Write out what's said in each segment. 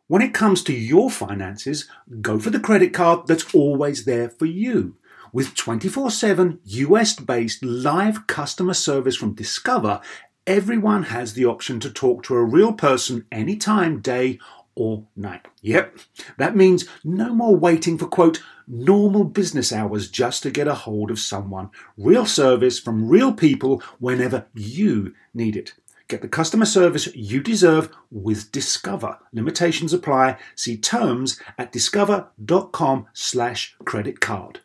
When it comes to your finances, go for the credit card that's always there for you. With 24/7 US-based live customer service from Discover, everyone has the option to talk to a real person anytime, day or night. Yep, that means no more waiting for, quote, normal business hours just to get a hold of someone. Real service from real people whenever you need it. Get the customer service you deserve with Discover. Limitations apply. See terms at discover.com/credit card.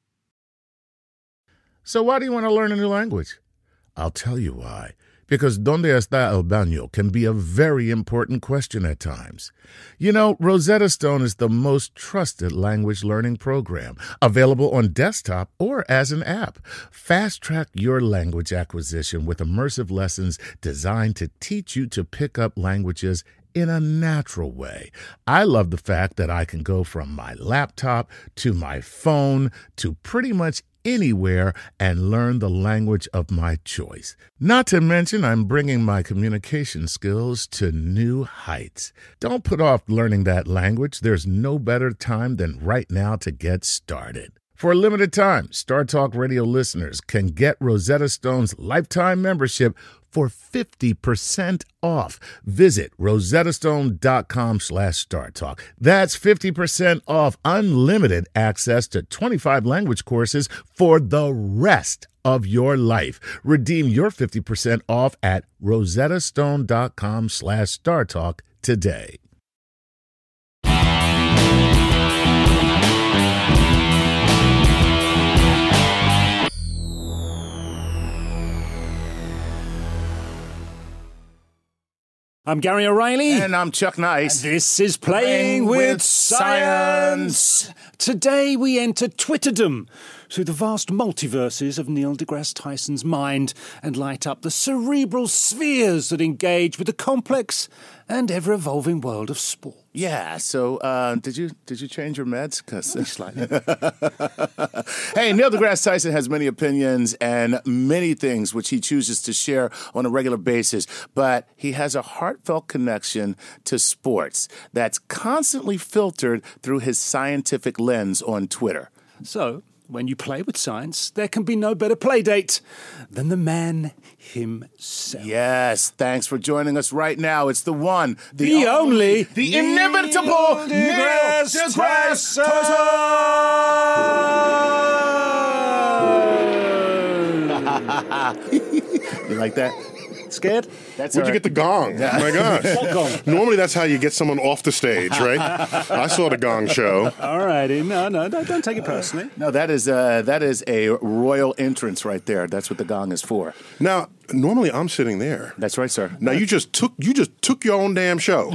So why do you want to learn a new language? I'll tell you why. Because ¿Dónde está el baño? Can be a very important question at times. You know, Rosetta Stone is the most trusted language learning program, available on desktop or as an app. Fast-track your language acquisition with immersive lessons designed to teach you to pick up languages in a natural way. I love the fact that I can go from my laptop to my phone to pretty much anywhere and learn the language of my choice. Not to mention, I'm bringing my communication skills to new heights. Don't put off learning that language. There's no better time than right now to get started. For a limited time, Star Talk Radio listeners can get Rosetta Stone's lifetime membership for 50% off. Visit rosettastone.com/StarTalk. That's 50% off unlimited access to 25 language courses for the rest of your life. Redeem your 50% off at rosettastone.com/StarTalk today. I'm Gary O'Reilly. And I'm Chuck Nice. And this is Playing with Science. Today we enter Twitterdom through the vast multiverses of Neil deGrasse Tyson's mind and light up the cerebral spheres that engage with the complex and ever-evolving world of sport. Yeah, so did you change your meds? Slightly. Hey, Neil deGrasse Tyson has many opinions and many things which he chooses to share on a regular basis, but he has a heartfelt connection to sports that's constantly filtered through his scientific lens on Twitter. So, when you play with science, there can be no better play date than the man himself. Yes, thanks for joining us right now. It's the one, the only, the inimitable Neil deGrasse Tyson! You like that? Scared? Where'd you get the gong? Oh my gosh. What gong? Normally that's how you get someone off the stage, right? I saw the gong show. All righty. No, don't take it personally. No, that is a royal entrance right there. That's what the gong is for. Now, normally I'm sitting there. That's right, sir. Now you just took your own damn show.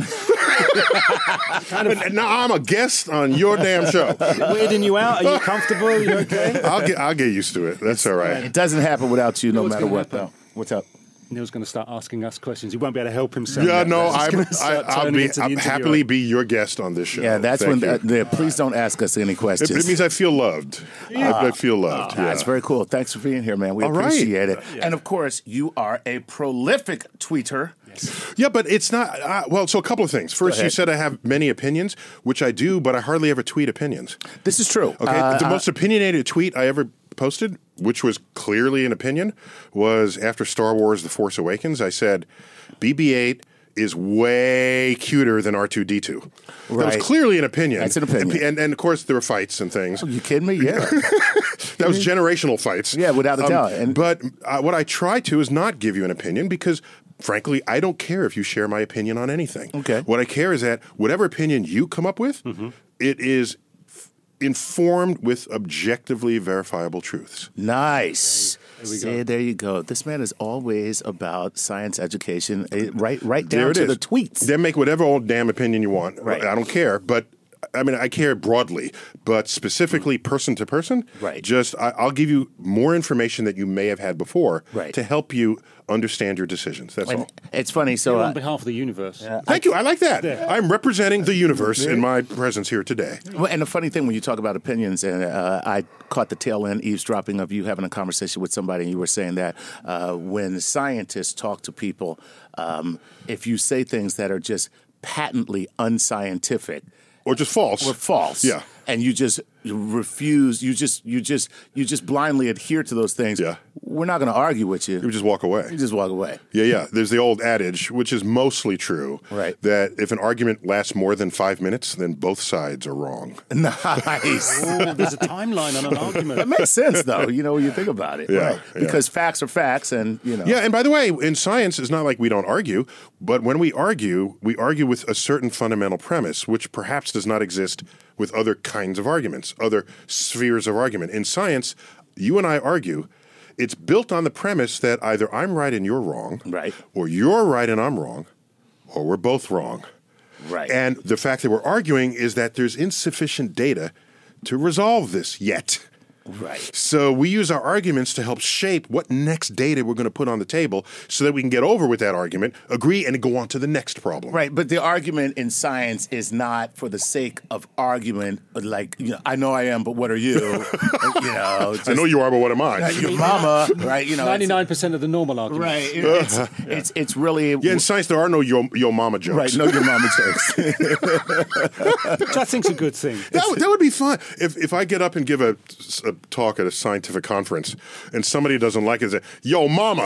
Now I'm a guest on your damn show. Weirding you out? Are you comfortable? Are you okay? I'll get used to it. That's all right. It doesn't happen without you, no matter what, though. What's up? Neil's going to start asking us questions. He won't be able to help himself. Yeah, no, I'll happily be your guest on this show. Yeah, that's Thank when. you. Please don't ask us any questions. It means I feel loved. I feel loved. Yeah. That's very cool. Thanks for being here, man. We appreciate it. Yeah. And of course, you are a prolific tweeter. Yes. Yeah, but it's not. So a couple of things. First, you said I have many opinions, which I do, but I hardly ever tweet opinions. This is true. Okay, the most opinionated tweet I ever posted, which was clearly an opinion, was after Star Wars The Force Awakens. I said, BB-8 is way cuter than R2-D2. Right. That was clearly an opinion. That's an opinion. And of course, there were fights and things. Are you kidding me? Yeah. That was generational fights. Yeah, without a doubt. But what I try to is not give you an opinion because, frankly, I don't care if you share my opinion on anything. Okay. What I care is that whatever opinion you come up with, it is informed with objectively verifiable truths. Nice. There you go. This man is always about science education, right down to the tweets. Then make whatever old damn opinion you want. Right. I don't care, but I mean, I care broadly, but specifically person to person. Right. Just I'll give you more information that you may have had before to help you understand your decisions. That's all. It's funny. So on behalf of the universe. Thank you. I like that. Yeah. I'm representing the universe in my presence here today. Well, and the funny thing when you talk about opinions, and I caught the tail end eavesdropping of you having a conversation with somebody, and you were saying that when scientists talk to people, if you say things that are just patently unscientific Or just false. or false, Yeah. and you just refuse, you just blindly adhere to those things, Yeah. we're not going to argue with you. You just walk away. You just walk away. Yeah. There's the old adage, which is mostly true, Right. that if an argument lasts more than 5 minutes, then both sides are wrong. Nice. Oh, there's a timeline on an argument. That makes sense, though, when you think about it. Yeah, Right. Because facts are facts, and, Yeah, and by the way, in science, it's not like we don't argue, but when we argue with a certain fundamental premise, which perhaps does not exist with other kinds of arguments, other spheres of argument. In science, you and I argue. It's built on the premise that either I'm right and you're wrong, Right. or you're right and I'm wrong, or we're both wrong. Right. And the fact that we're arguing is that there's insufficient data to resolve this yet. Right. So we use our arguments to help shape what next data we're going to put on the table so that we can get over with that argument, agree, and go on to the next problem. Right, but the argument in science is not for the sake of argument, like, I know I am, but what are you? Just, I know you are, but what am I? your mama, right? 99% of the normal argument. Right. It's really Yeah, in science, there are no yo mama jokes. right. No, your mama jokes. Which I think's a good thing. That would be fun. If I get up and give a talk at a scientific conference and somebody doesn't like it, say, yo, mama.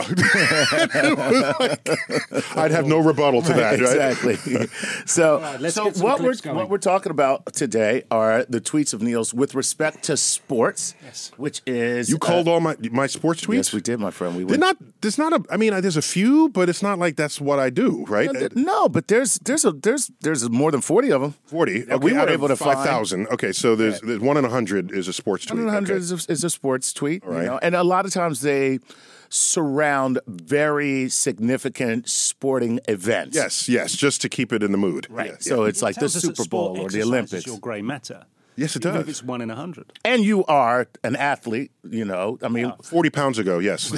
I'd have no rebuttal to that, right? Exactly. So, let's so get some what clips going. we're talking about today are the tweets of Neil's with respect to sports, which is You called all my sports tweets? Yes, we did, my friend. There's a few, but it's not like that's what I do, right? No, but there's more than 40 of them. 40. that we were able to find. 5,000. Okay, so there's 1 in 100 is a sports tweet. 100 Okay. is a sports tweet, right. and a lot of times they surround very significant sporting events. Yes, just to keep it in the mood. Right. Yeah, So yeah. it's like the Tells us that Super Bowl sport or the exercises Olympics. your grey matter. Yes, it Even if does. it's 1 in 100. And you are an athlete, I mean, 40 pounds ago, yes.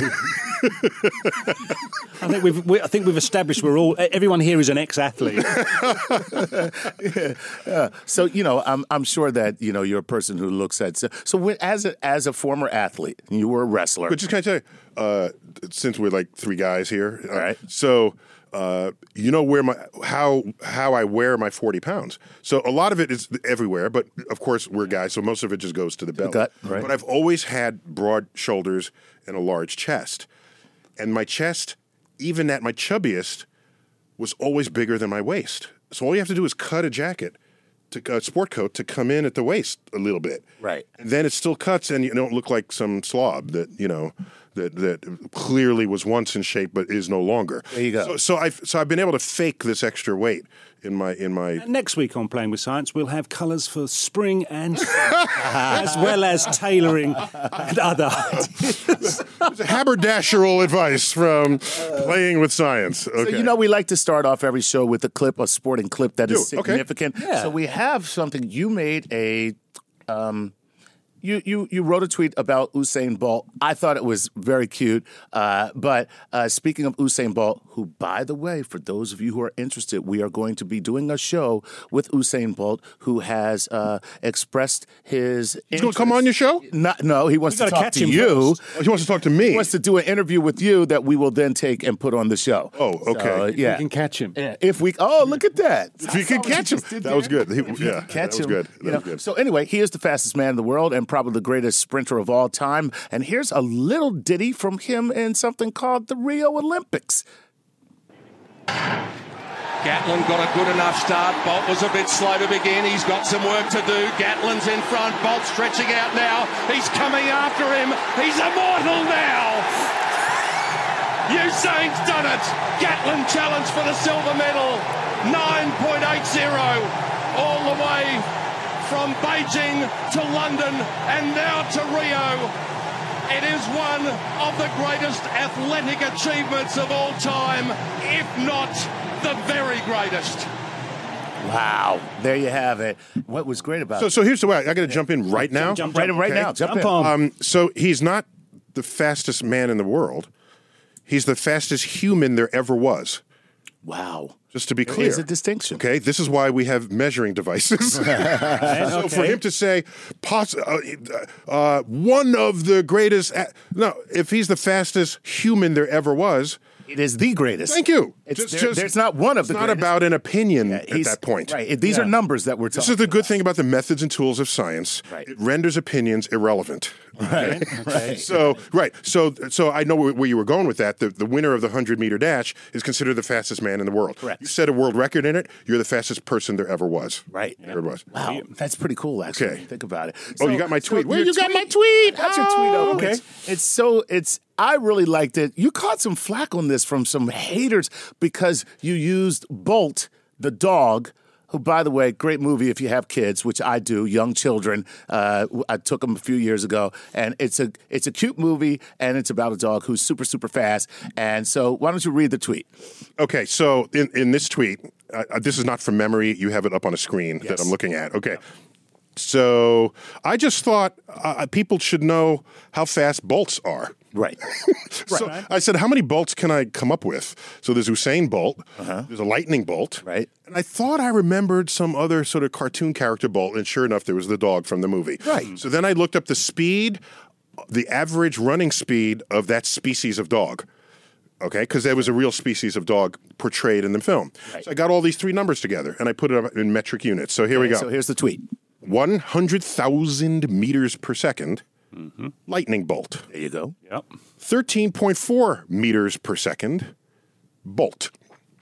I think we've established everyone here is an ex-athlete. so I'm sure that you're a person who looks at as a former athlete, you were a wrestler. But just can I tell you, since we're like three guys here, All right. So where how I wear my 40 pounds. So a lot of it is everywhere, but of course we're guys, so most of it just goes to the belly. gut, right. But I've always had broad shoulders and a large chest, and my chest, even at my chubbiest, was always bigger than my waist. So all you have to do is cut a jacket, a sport coat, to come in at the waist a little bit. Right. And then it still cuts, and you don't look like some slob that that clearly was once in shape but is no longer. There you go. So I've been able to fake this extra weight in my. Next week on Playing with Science, we'll have colours for spring and summer, as well as tailoring and other ideas. Haberdasheral advice from Playing with Science. Okay. So we like to start off every show with a sporting clip that is Okay. significant. Yeah. So we have something. You made a. You wrote a tweet about Usain Bolt. I thought it was very cute. But speaking of Usain Bolt, who, by the way, for those of you who are interested, we are going to be doing a show with Usain Bolt, who has expressed his. He's going to come on your show? No, he wants to gotta talk catch to him you. first. Oh, he wants to talk to me. He wants to do an interview with you that we will then take and put on the show. Oh, okay. So, yeah. We can catch him. If we, look at that! If you can catch him, that was good. Yeah, Catch that was him. good. That was good. So anyway, he is the fastest man in the world and probably the greatest sprinter of all time. And here's a little ditty from him in something called the Rio Olympics. Gatlin got a good enough start. Bolt was a bit slow to begin. He's got some work to do. Gatlin's in front. Bolt stretching out now. He's coming after him. He's immortal now. Usain's done it. Gatlin challenged for the silver medal. 9.80 all the way from Beijing to London and now to Rio. It is one of the greatest athletic achievements of all time, if not the very greatest. Wow, there you have it. What was great about it? So here's the way. I got to jump in right now. Jump Right Okay. now, jump in. on. So he's not the fastest man in the world. He's the fastest human there ever was. Wow. Just to be There clear. is a distinction. Okay, this is why we have measuring devices. So for him to say, one of the greatest, no, if he's the fastest human there ever was, It is the greatest. Thank you. There's not one of the It's not greatest. about an opinion at that point. Right. These are numbers that we're talking about. This is the good thing about the methods and tools of science. Right. It renders opinions irrelevant. Right. So I know where you were going with that. The winner of the 100-meter dash is considered the fastest man in the world. Correct. You set a world record in it, you're the fastest person there ever was. Right. There was. Wow, that's pretty cool, actually. Okay. When you think about it. You got my tweet. Where your you got my tweet? I got your tweet Oh, open. okay. I really liked it. You caught some flack on this from some haters because you used Bolt, the dog, who, by the way, great movie if you have kids, which I do, young children. I took them a few years ago, and it's a cute movie, and it's about a dog who's super, super fast. And so why don't you read the tweet? Okay, so in this tweet, this is not from memory. You have it up on a screen that I'm looking at. Okay. So I just thought people should know how fast bolts are. Right. So I said, how many bolts can I come up with? So there's Usain Bolt, there's a lightning bolt, Right. and I thought I remembered some other sort of cartoon character bolt, and sure enough, there was the dog from the movie. Right. So then I looked up the speed, the average running speed of that species of dog. Okay, because there was a real species of dog portrayed in the film. Right. So I got all these three numbers together, and I put it up in metric units. So here we go. So here's the tweet. 100,000 meters per second, lightning bolt. There you go. Yep. 13.4 meters per second, Bolt.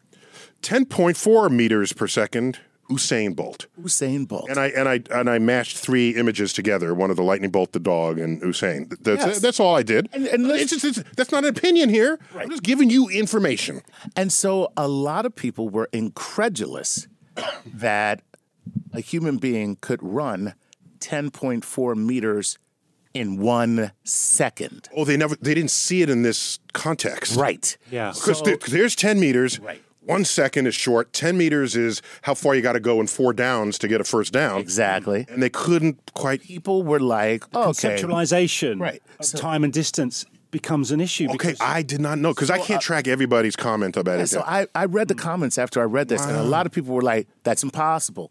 10.4 meters per second, Usain Bolt. Usain Bolt. And I mashed three images together: one of the lightning bolt, the dog, and Usain. Yes. That's all I did. And that's not an opinion here. Right. I'm just giving you information. And so a lot of people were incredulous that a human being could run 10.4 meters in 1 second. Oh, they didn't see it in this context. Right. Yeah. Because there's 10 meters. Right. 1 second is short. 10 meters is how far you got to go in 4 downs to get a first down. Exactly. And they couldn't quite. People were like, okay. Conceptualization Right. of time and distance becomes an issue. Okay, because I did not know because I can't track everybody's comment about it. So I read the comments after I read this, and a lot of people were like, that's impossible.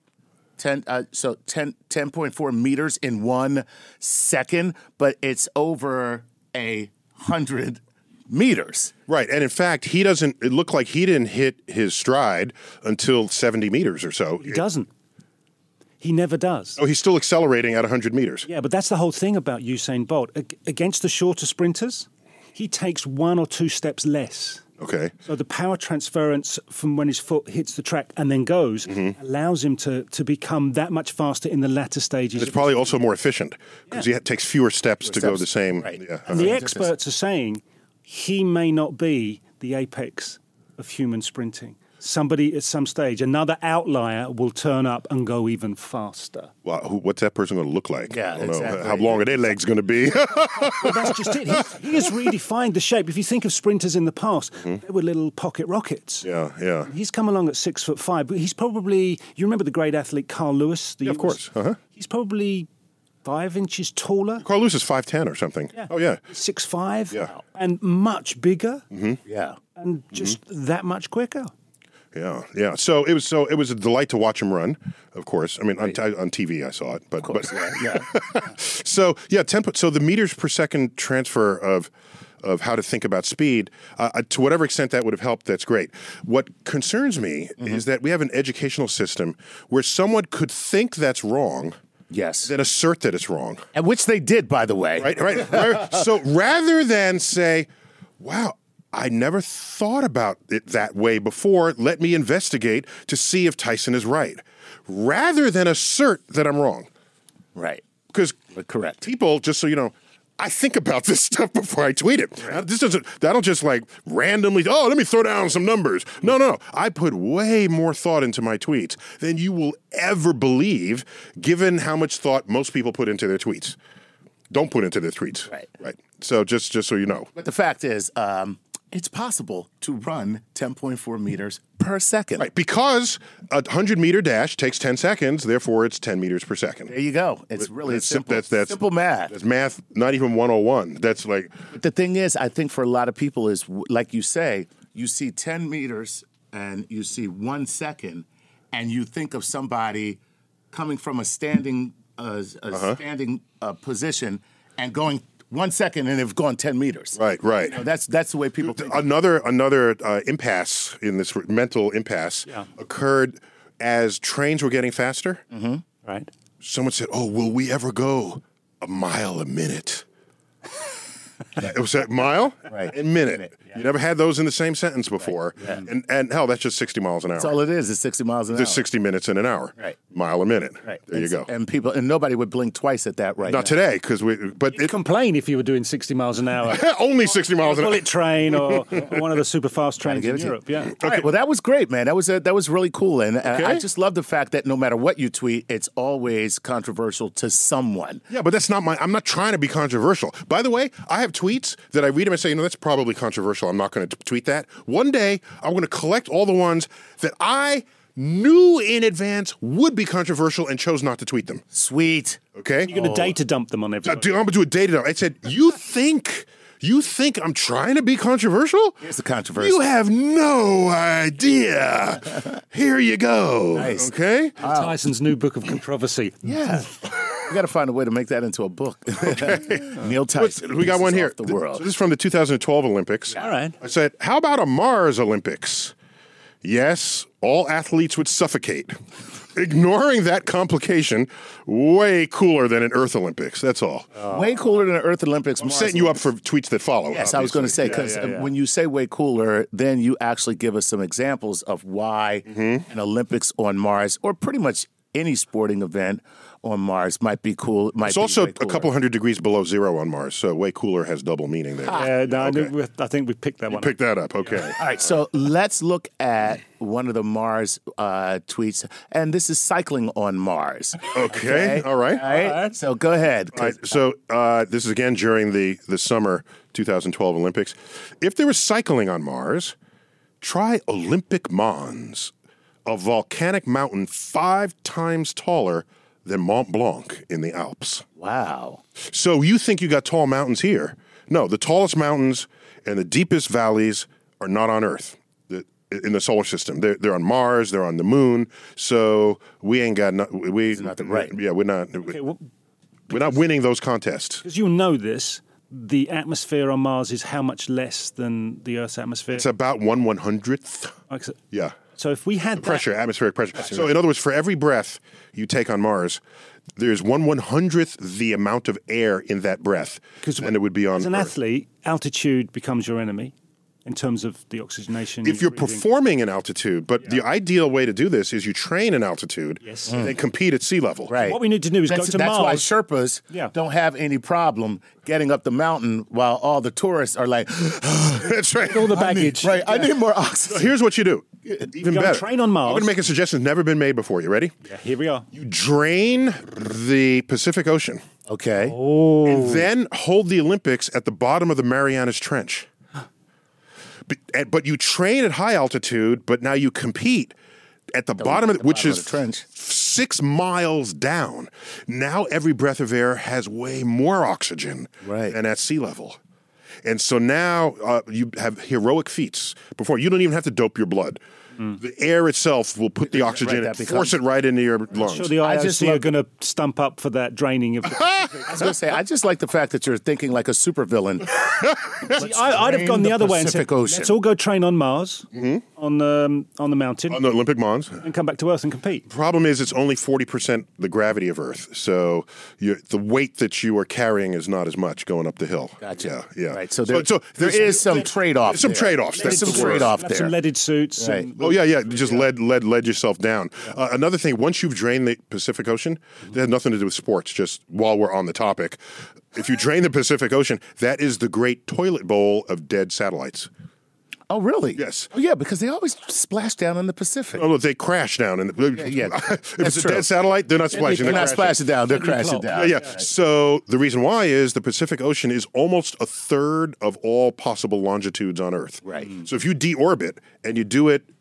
10.4 meters in 1 second, but it's over 100 meters. Right, and in fact, it looked like he didn't hit his stride until 70 meters or so. He doesn't. He never does. Oh, he's still accelerating at 100 meters. Yeah, but that's the whole thing about Usain Bolt. Against the shorter sprinters, he takes 1 or 2 steps less. Okay. So the power transference from when his foot hits the track and then goes allows him to become that much faster in the latter stages. It's probably also more efficient because he takes fewer steps to go the same. Right. Yeah. And the experts are saying he may not be the apex of human sprinting. Somebody at some stage, another outlier will turn up and go even faster. Well, what's that person going to look like? Yeah, I don't know. exactly. How long are their legs going to be? Well, that's just it. He has redefined the shape. If you think of sprinters in the past, they were little pocket rockets. Yeah. He's come along at 6'5", but he's probably, you remember the great athlete Carl Lewis? Of course. He's probably 5 inches taller. Carl Lewis is 5'10" or something. Yeah. Oh, yeah. 6'5", Yeah. and much bigger, Yeah. and just that much quicker. Yeah. So it was a delight to watch him run. Of course, I mean on TV I saw it, but Yeah. So yeah, so the meters per second transfer of how to think about speed, to whatever extent that would have helped, that's great. What concerns me is that we have an educational system where someone could think that's wrong, Yes. then assert that it's wrong. And which they did, by the way. Right. So rather than say, "Wow, I never thought about it that way before. Let me investigate to see if Tyson is right," rather than assert that I'm wrong. Right. Because Correct. people, just so you know, I think about this stuff before I tweet it. I don't just like randomly, let me throw down some numbers. No. I put way more thought into my tweets than you will ever believe, given how much thought most people put into their tweets. Don't put into their tweets. Right. So just so you know. But the fact is, it's possible to run 10.4 meters per second. Right, because a 100-meter dash takes 10 seconds, therefore it's 10 meters per second. There you go. It's really simple. That's simple math. That's math, not even 101. That's like... But the thing is, I think for a lot of people is, like you say, you see 10 meters and you see 1 second, and you think of somebody coming from a standing position and going 1 second and they've gone 10 meters. Right. You know, that's the way people think. Another impasse in this mental impasse occurred as trains were getting faster. Mm-hmm. Right. Someone said, "Oh, will we ever go a mile a minute?" It was a mile, Right. a minute. You never had those in the same sentence before. Right. Yeah. And hell, that's just 60 miles an hour. That's all it is. It's 60 miles an hour. There's 60 minutes in an hour. Right. Mile a minute. Right. There you go. And nobody would blink twice at that right now. Not today, because You'd complain if you were doing 60 miles an hour. only 60 miles an hour. Bullet train or one of the super fast trains give in it to you. Europe. Yeah. All right, well, that was great, man. That was really cool. And I just love the fact that no matter what you tweet, it's always controversial to someone. Yeah, but that's not I'm not trying to be controversial. By the way, I have tweets that I read them and say, that's probably controversial. I'm not going to tweet that. One day, I'm going to collect all the ones that I knew in advance would be controversial and chose not to tweet them. Sweet. Okay? You're going to data dump them on everybody. I'm going to do a data dump. I said, you think I'm trying to be controversial? Here's the controversy. You have no idea. Here you go. Nice. Okay? Tyson's new book of controversy. Yeah. We got to find a way to make that into a book. Neil Tyson. We got one here. The world. So this is from the 2012 Olympics. All right. I said, how about a Mars Olympics? Yes, all athletes would suffocate. Ignoring that complication, way cooler than an Earth Olympics. That's all. Way cooler than an Earth Olympics. I'm setting you up for tweets that follow. Yes, I was going to say, because when you say way cooler, then you actually give us some examples of why an Olympics on Mars, or pretty much any sporting event on Mars, might be cool. It's also a couple hundred degrees below zero on Mars, so way cooler has double meaning there. I think we picked that one. Pick that up, okay. All right, so let's look at one of the Mars tweets, and this is cycling on Mars. Okay, all right. All right, so go ahead. All right, so this is again during the summer 2012 Olympics. If there was cycling on Mars, try Olympic Mons, a volcanic mountain 5 times taller than Mont Blanc in the Alps. Wow. So you think you got tall mountains here. No, the tallest mountains and the deepest valleys are not on Earth in the solar system. They're on Mars, they're on the moon, so we ain't got we're not winning those contests. Because you'll know this, the atmosphere on Mars is how much less than the Earth's atmosphere? It's about 1/100th. Yeah. So if we had pressure, atmospheric pressure. So in other words, for every breath you take on Mars, there's 1/100th the amount of air in that breath, and it would be on As an Earth. athlete, altitude becomes your enemy in terms of the oxygenation. If you're performing in altitude, but the ideal way to do this is you train in altitude and then compete at sea level. Right. What we need to do is go to That's Mars. why Sherpas don't have any problem getting up the mountain while all the tourists are like, that's right. All the baggage. I need more oxygen. So here's what you do. Even go better. train on Mars. I'm going to make a suggestion that's never been made before. You ready? Yeah, here we are. You drain the Pacific Ocean. Okay. And then hold the Olympics at the bottom of the Marianas Trench. But you train at high altitude, but now you compete at the bottom of it, which is 6 miles down. Now every breath of air has way more oxygen than at sea level. And so now you have heroic feats. Before, you don't even have to dope your blood. The air itself will put the oxygen and force it right into your lungs. I'm sure the IOC are going to stump up for that draining of the I was going to say, I just like the fact that you're thinking like a supervillain. I'd have gone the other way and said, Ocean. let's all go train on Mars, on the mountain, On the Olympic Mons. and come back to Earth and compete. Problem is, it's only 40% the gravity of Earth. So the weight that you are carrying is not as much going up the hill. Gotcha. Yeah. Right. So there is some trade-off. Some trade-offs. There's some That's the word. trade-off Have there. some leaded suits. Right. And Oh, yeah. You just led yourself down. Another thing, once you've drained the Pacific Ocean, that had nothing to do with sports, just while we're on the topic. If you drain the Pacific Ocean, that is the great toilet bowl of dead satellites. Oh, really? Yes. Oh, yeah, because they always splash down in the Pacific. Oh, they crash down. Yeah. If That's it's a true. dead satellite, they're not splashing. They're not crashing. splashing down. They're crashing down. Yeah. So the reason why is the Pacific Ocean is almost a third of all possible longitudes on Earth. Right. So if you deorbit and you do it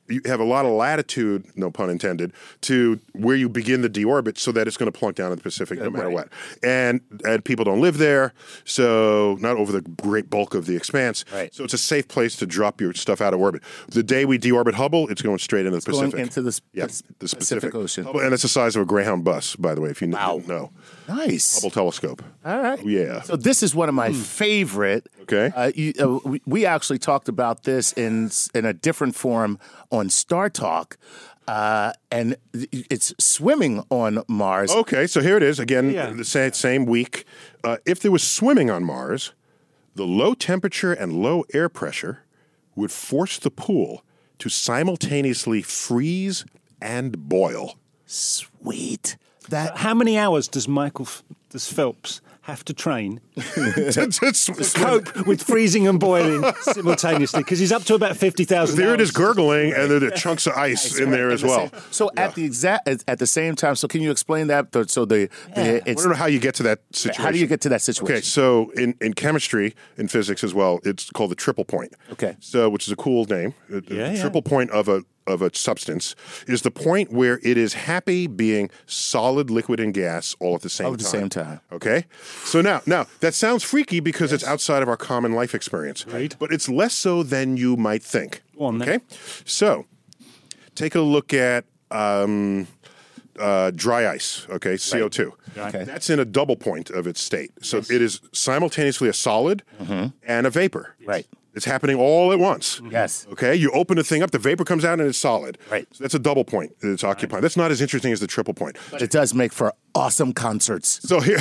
you have a lot of latitude, no pun intended, to where you begin the deorbit so that it's going to plunk down in the Pacific no matter what. And people don't live there, so not over the great bulk of the expanse. Right. So it's a safe place to drop your stuff out of orbit. The day we deorbit Hubble, it's going straight into the Pacific. Going into the the Pacific Ocean. Hubble, and it's the size of a Greyhound bus, by the way, if you didn't know. Nice. Hubble telescope. All right. Yeah. So this is one of my favorite. Okay. We actually talked about this in a different form on Star Talk, and it's swimming on Mars. Okay, so here it is again. The same week. If there was swimming on Mars, the low temperature and low air pressure would force the pool to simultaneously freeze and boil. Sweet. How many hours does Phelps have to train to cope with freezing and boiling simultaneously? Because he's up to about 50,000. There it is gurgling, and there are chunks of ice in there as well. So at the same time, so can you explain that? So I don't know how you get to that situation. How do you get to that situation? Okay, so in chemistry, in physics as well, it's called the triple point. Okay. So which is a cool name. The triple point of a substance is the point where it is happy being solid, liquid, and gas all at the same time. All at the same time. Okay? So now that sounds freaky because it's outside of our common life experience. Right. But it's less so than you might think. Go on, then. Okay? So take a look at dry ice, okay, CO2. Okay. That's in a double point of its state. So it is simultaneously a solid and a vapor. Right. It's happening all at once. Yes. Okay, you open the thing up, the vapor comes out and it's solid. Right. So that's a double point that it's occupying. That's not as interesting as the triple point. But it does make for awesome concerts. So here,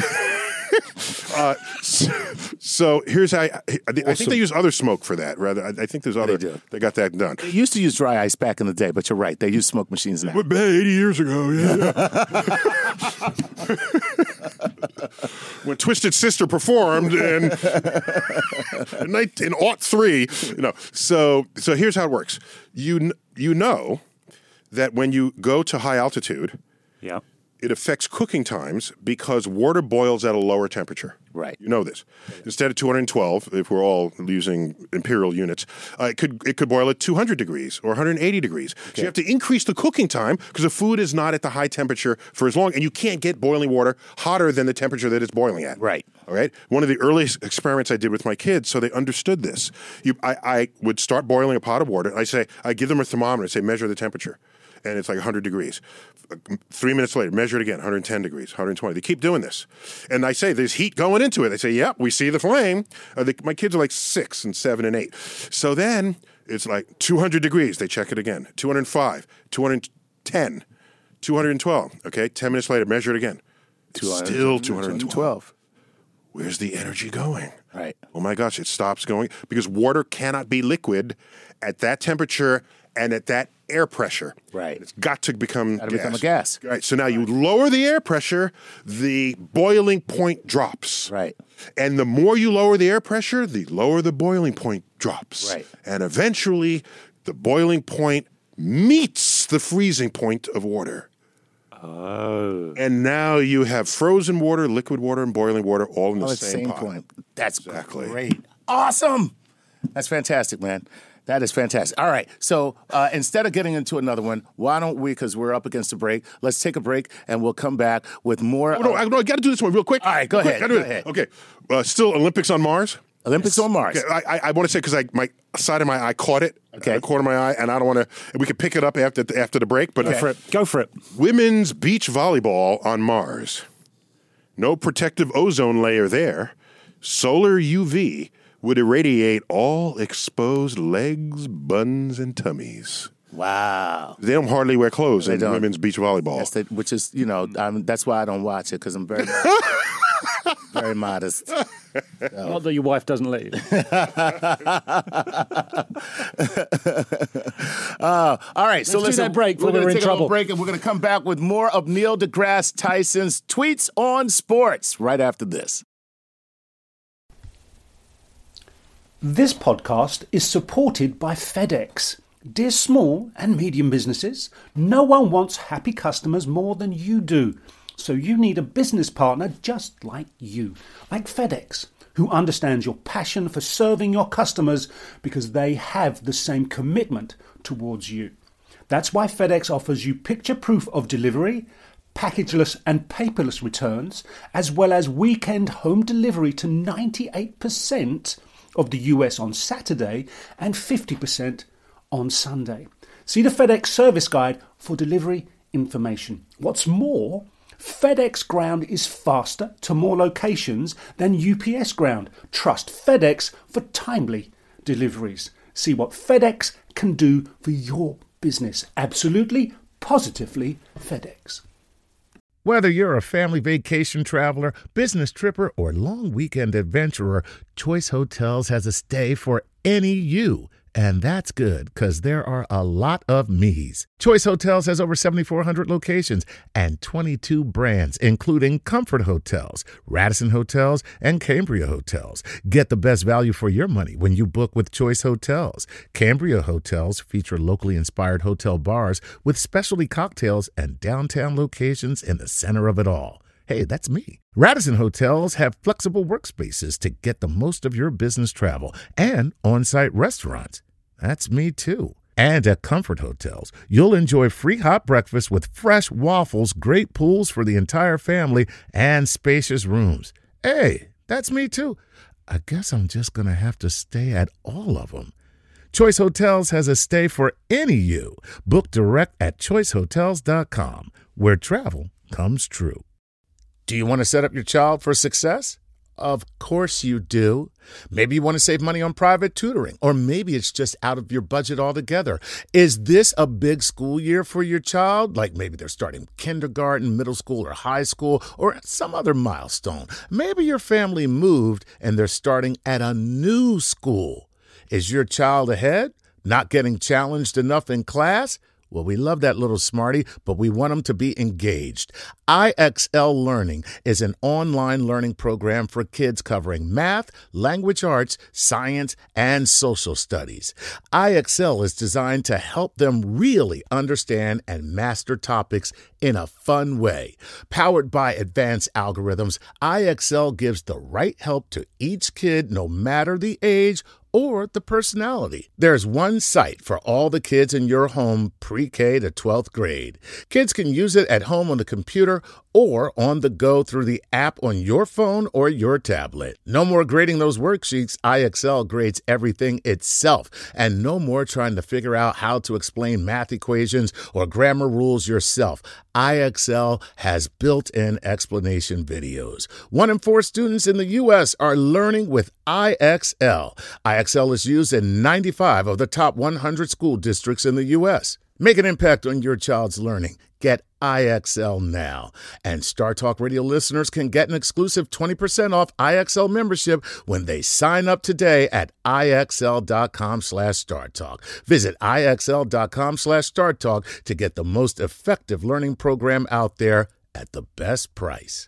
so here's how I think they use other smoke for that. Rather, I think there's other. They got that done. They used to use dry ice back in the day, but you're right. They use smoke machines now. 80 years ago, when Twisted Sister performed in 2003, So here's how it works. You know that when you go to high altitude, it affects cooking times because water boils at a lower temperature. Right. You know this. Instead of 212, if we're all using imperial units, it could boil at 200 degrees or 180 degrees. So you have to increase the cooking time because the food is not at the high temperature for as long, and you can't get boiling water hotter than the temperature that it's boiling at. Right. All right. One of the earliest experiments I did with my kids, so they understood this. I would start boiling a pot of water. I give them a thermometer and say, measure the temperature. And it's like 100 degrees. 3 minutes later, measure it again, 110 degrees, 120. They keep doing this. And I say, there's heat going into it. They say, yep, we see the flame. My kids are like 6 and 7 and 8. So then it's like 200 degrees. They check it again. 205, 210, 212. Okay, 10 minutes later, measure it again. Still 212. Where's the energy going? Right. Oh my gosh, it stops going because water cannot be liquid at that temperature and at that air pressure. Right. It's got to become gas. Become a gas. Right. So now you lower the air pressure, the boiling point drops. Right. And the more you lower the air pressure, the lower the boiling point drops. Right. And eventually, the boiling point meets the freezing point of water. Oh. And now you have frozen water, liquid water, and boiling water all in the same pot. point. That's exactly great. Awesome. That's fantastic, man. That is fantastic. All right. So instead of getting into another one, why don't we, because we're up against a break, let's take a break and we'll come back with more. I got to do this one real quick. All right, go ahead. Go ahead. Okay. Still Olympics on Mars? Olympics on Mars. Okay, I want to say because my side of my eye caught it. Okay. The corner of my eye, and I don't want to. We could pick it up after the break. But Go for it. Women's beach volleyball on Mars. No protective ozone layer there. Solar UV would irradiate all exposed legs, buns, and tummies. Wow. They don't hardly wear clothes in don't. women's beach volleyball. Yes, which is, that's why I don't watch it, because I'm very, very modest. Not that your wife doesn't let you. All right, so let's do that break before we're we're in take a trouble. little break, and we're going to come back with more of Neil deGrasse Tyson's tweets on sports right after this. This podcast is supported by FedEx. Dear small and medium businesses, no one wants happy customers more than you do. So you need a business partner just like you, like FedEx, who understands your passion for serving your customers because they have the same commitment towards you. That's why FedEx offers you picture proof of delivery, packageless and paperless returns, as well as weekend home delivery to 98% of the US on Saturday and 50% on Sunday. See the FedEx service guide for delivery information. What's more, FedEx Ground is faster to more locations than UPS Ground. Trust FedEx for timely deliveries. See what FedEx can do for your business. Absolutely, positively FedEx. Whether you're a family vacation traveler, business tripper, or long weekend adventurer, Choice Hotels has a stay for any you. And that's good, because there are a lot of me's. Choice Hotels has over 7,400 locations and 22 brands, including Comfort Hotels, Radisson Hotels, and Cambria Hotels. Get the best value for your money when you book with Choice Hotels. Cambria Hotels feature locally inspired hotel bars with specialty cocktails and downtown locations in the center of it all. Hey, that's me. Radisson Hotels have flexible workspaces to get the most of your business travel and on-site restaurants. That's me too. And at Comfort Hotels, you'll enjoy free hot breakfast with fresh waffles, great pools for the entire family, and spacious rooms. Hey, that's me too. I guess I'm just going to have to stay at all of them. Choice Hotels has a stay for any you. Book direct at choicehotels.com, where travel comes true. Do you want to set up your child for success? Of course you do. Maybe you want to save money on private tutoring, or maybe it's just out of your budget altogether. Is this a big school year for your child? Like maybe they're starting kindergarten, middle school, or high school, or some other milestone. Maybe your family moved and they're starting at a new school. Is your child ahead? Not getting challenged enough in class? Well, we love that little smarty, but we want them to be engaged. IXL Learning is an online learning program for kids covering math, language arts, science, and social studies. IXL is designed to help them really understand and master topics in a fun way. Powered by advanced algorithms, IXL gives the right help to each kid no matter the age or the personality. There's one site for all the kids in your home pre-K to 12th grade. Kids can use it at home on the computer or on the go through the app on your phone or your tablet. No more grading those worksheets. IXL grades everything itself. And no more trying to figure out how to explain math equations or grammar rules yourself. IXL has built-in explanation videos. 1 in 4 students in the U.S. are learning with IXL. IXL is used in 95 of the top 100 school districts in the U.S. Make an impact on your child's learning. Get IXL now. And Star Talk Radio listeners can get an exclusive 20% off IXL membership when they sign up today at IXL.com/StarTalk. Visit IXL.com/StarTalk to get the most effective learning program out there at the best price.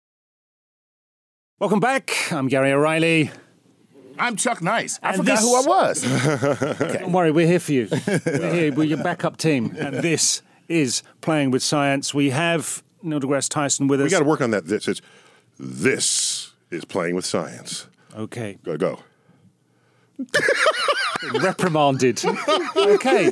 Welcome back. I'm Gary O'Reilly. I'm Chuck Nice. I And forgot this- who I was. Don't worry, we're here for you. We're here. We're your backup team. And this is Playing with Science. We have Neil deGrasse Tyson with us. We got to work on that. This is Playing with Science. Okay. Go. Reprimanded. Okay.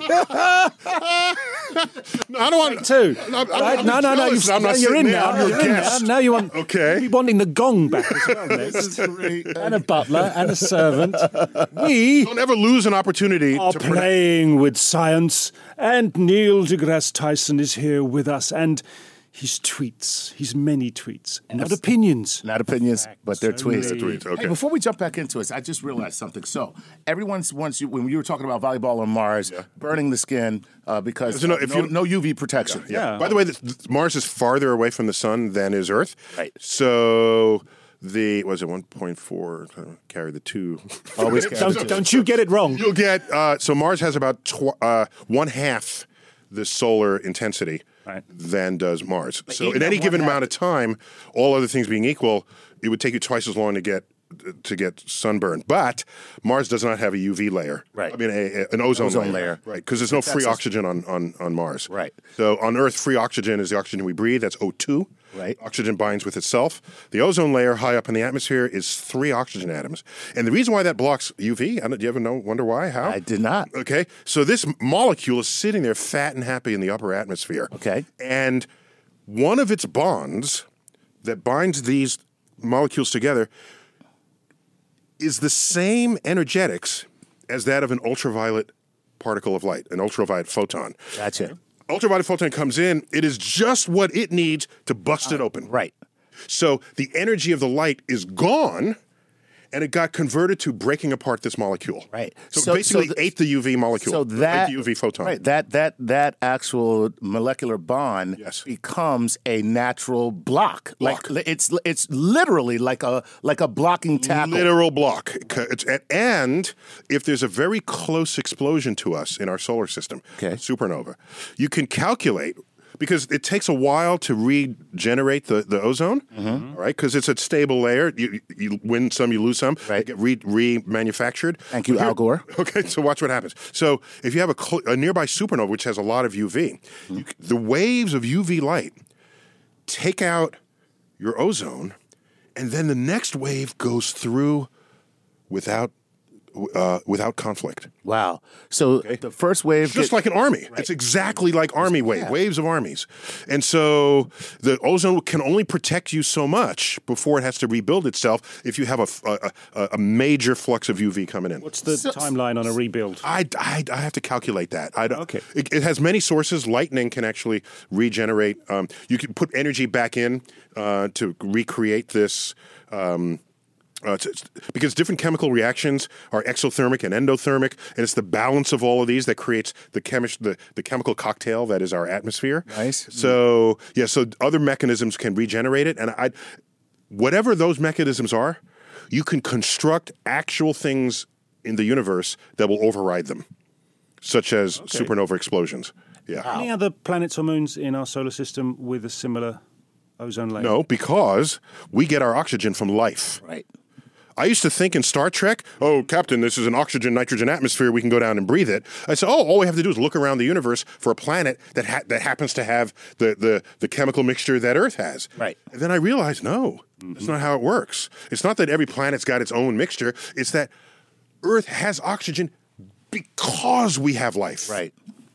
No, I don't want Two. I'm Right? No. jealous. I'm not You're sitting in there. now. I'm your You're in now. guest. Now you want. Okay. You're wanting the gong back as well next. And a butler and a servant. We Don't ever lose an opportunity are to playing with science, and Neil deGrasse Tyson is here with us, and his tweets, his many tweets, not opinions. Not opinions, but they're tweets. Tweets, okay. Hey, before we jump back into it, I just realized something. So, everyone's when you were talking about volleyball on Mars, burning the skin because No, no UV protection. Yeah. By the way, Mars is farther away from the sun than is Earth. Right. So was it 1.4? Carry the 2. Always Don't you get it wrong. You'll get so Mars has about 1/2 the solar intensity than does Mars. So in any given amount of time, all other things being equal, it would take you twice as long to get sunburn. But Mars does not have a UV layer. Right. I mean, an ozone layer. Right. Because there's no free oxygen on Mars. Right. So on Earth, free oxygen is the oxygen we breathe. That's O2. Right. Oxygen binds with itself. The ozone layer high up in the atmosphere is 3 oxygen atoms. And the reason why that blocks UV, do you ever wonder why? How? I did not. Okay. So this molecule is sitting there fat and happy in the upper atmosphere. Okay. And one of its bonds that binds these molecules together is the same energetics as that of an ultraviolet particle of light, an ultraviolet photon. Gotcha. Ultraviolet photon comes in, it is just what it needs to bust it open. Right. So the energy of the light is gone, and it got converted to breaking apart this molecule. Right. So basically ate the UV molecule. So that ate the UV photon. Right. That actual molecular bond Yes. becomes a natural block. Like it's literally like a blocking tackle. Literal block. And if there's a very close explosion to us in our solar system, Okay. a supernova, you can calculate, because it takes a while to regenerate the ozone, all right? Because it's a stable layer. You win some, you lose some. Right. They get remanufactured. Thank you, Al Gore. Okay, so watch what happens. So if you have a nearby supernova, which has a lot of UV, the waves of UV light take out your ozone, and then the next wave goes through without conflict. Wow. So the first wave It's just like an army. Right. It's exactly like army waves of armies. And so the ozone can only protect you so much before it has to rebuild itself if you have a major flux of UV coming in. What's the timeline on a rebuild? I have to calculate that. Okay. It has many sources. Lightning can actually regenerate. You can put energy back in to recreate this. Because different chemical reactions are exothermic and endothermic, and it's the balance of all of these that creates the chemical cocktail that is our atmosphere. Nice. So so other mechanisms can regenerate it, and whatever those mechanisms are, you can construct actual things in the universe that will override them, such as supernova explosions. Yeah. Any other planets or moons in our solar system with a similar ozone layer? No, because we get our oxygen from life. Right. I used to think in Star Trek, oh, Captain, this is an oxygen-nitrogen atmosphere. We can go down and breathe it. I said, all we have to do is look around the universe for a planet that happens to have the chemical mixture that Earth has. Right. And then I realized, no, that's not how it works. It's not that every planet's got its own mixture. It's that Earth has oxygen because we have life. Right.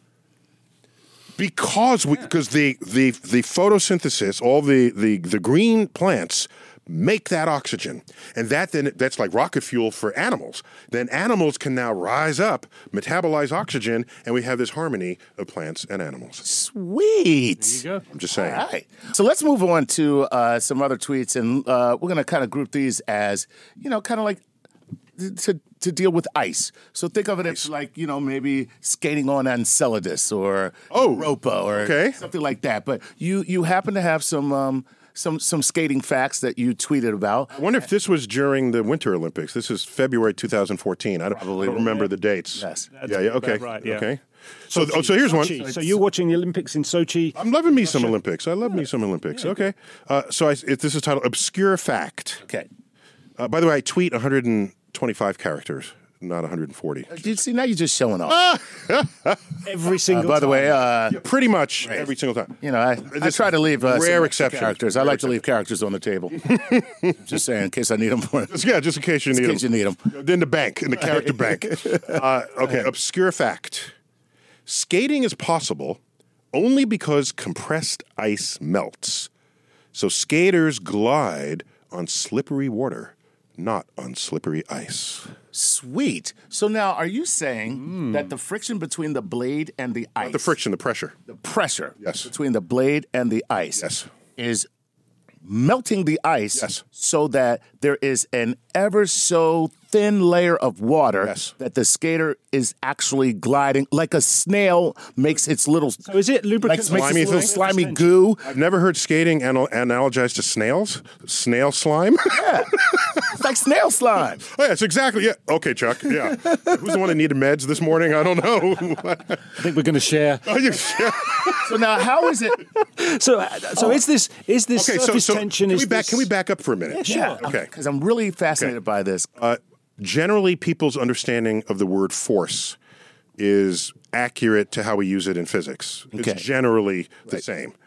Because the photosynthesis, all the green plants make that oxygen, and that's like rocket fuel for animals. Then animals can now rise up, metabolize oxygen, and we have this harmony of plants and animals. Sweet. There you go. I'm just saying. All right. So let's move on to some other tweets, and we're going to kind of group these as, kind of like to deal with ice. So think of it as like, maybe skating on Enceladus or Europa or something like that. But you happen to have some skating facts that you tweeted about. I wonder if this was during the Winter Olympics. This is February 2014. I don't remember the dates. Yes. Okay. Right, yeah. Okay. So here's Sochi. one. So you're watching the Olympics in Sochi. I'm loving me some Olympics. I love me some Olympics. Okay. This is titled Obscure Fact. Okay. By the way, I tweet 125 characters, not 140. You see, now you're just showing off. Every single by the way, Pretty much every single time. I try to leave rare some exceptions. characters. I like to leave characters on the table. Just saying, in case I need them. Just in case you need them. In the bank, in the character bank. Okay, obscure fact. Skating is possible only because compressed ice melts. So skaters glide on slippery water, not on slippery ice. Sweet. So now, are you saying that the friction between the blade and the ice... Not the friction, the pressure. The pressure Yes. between the blade and the ice Yes. is melting the ice Yes. so that there is an ever so thin layer of water Yes. that the skater is actually gliding like a snail makes its little... So is it lubricant? makes its little slimy extension? goo. I've never heard skating analogized to snails. Snail slime? It's like snail slime. Oh, yeah, it's exactly, yeah. Okay, Chuck, yeah. Who's the one that needed meds this morning? I don't know. I think we're going to share. So now, how is it... So is this surface tension? Can we back up for a minute? Yeah, Okay. because I'm really fascinated by this. Generally, people's understanding of the word force is accurate to how we use it in physics. Okay. It's generally the same. Okay.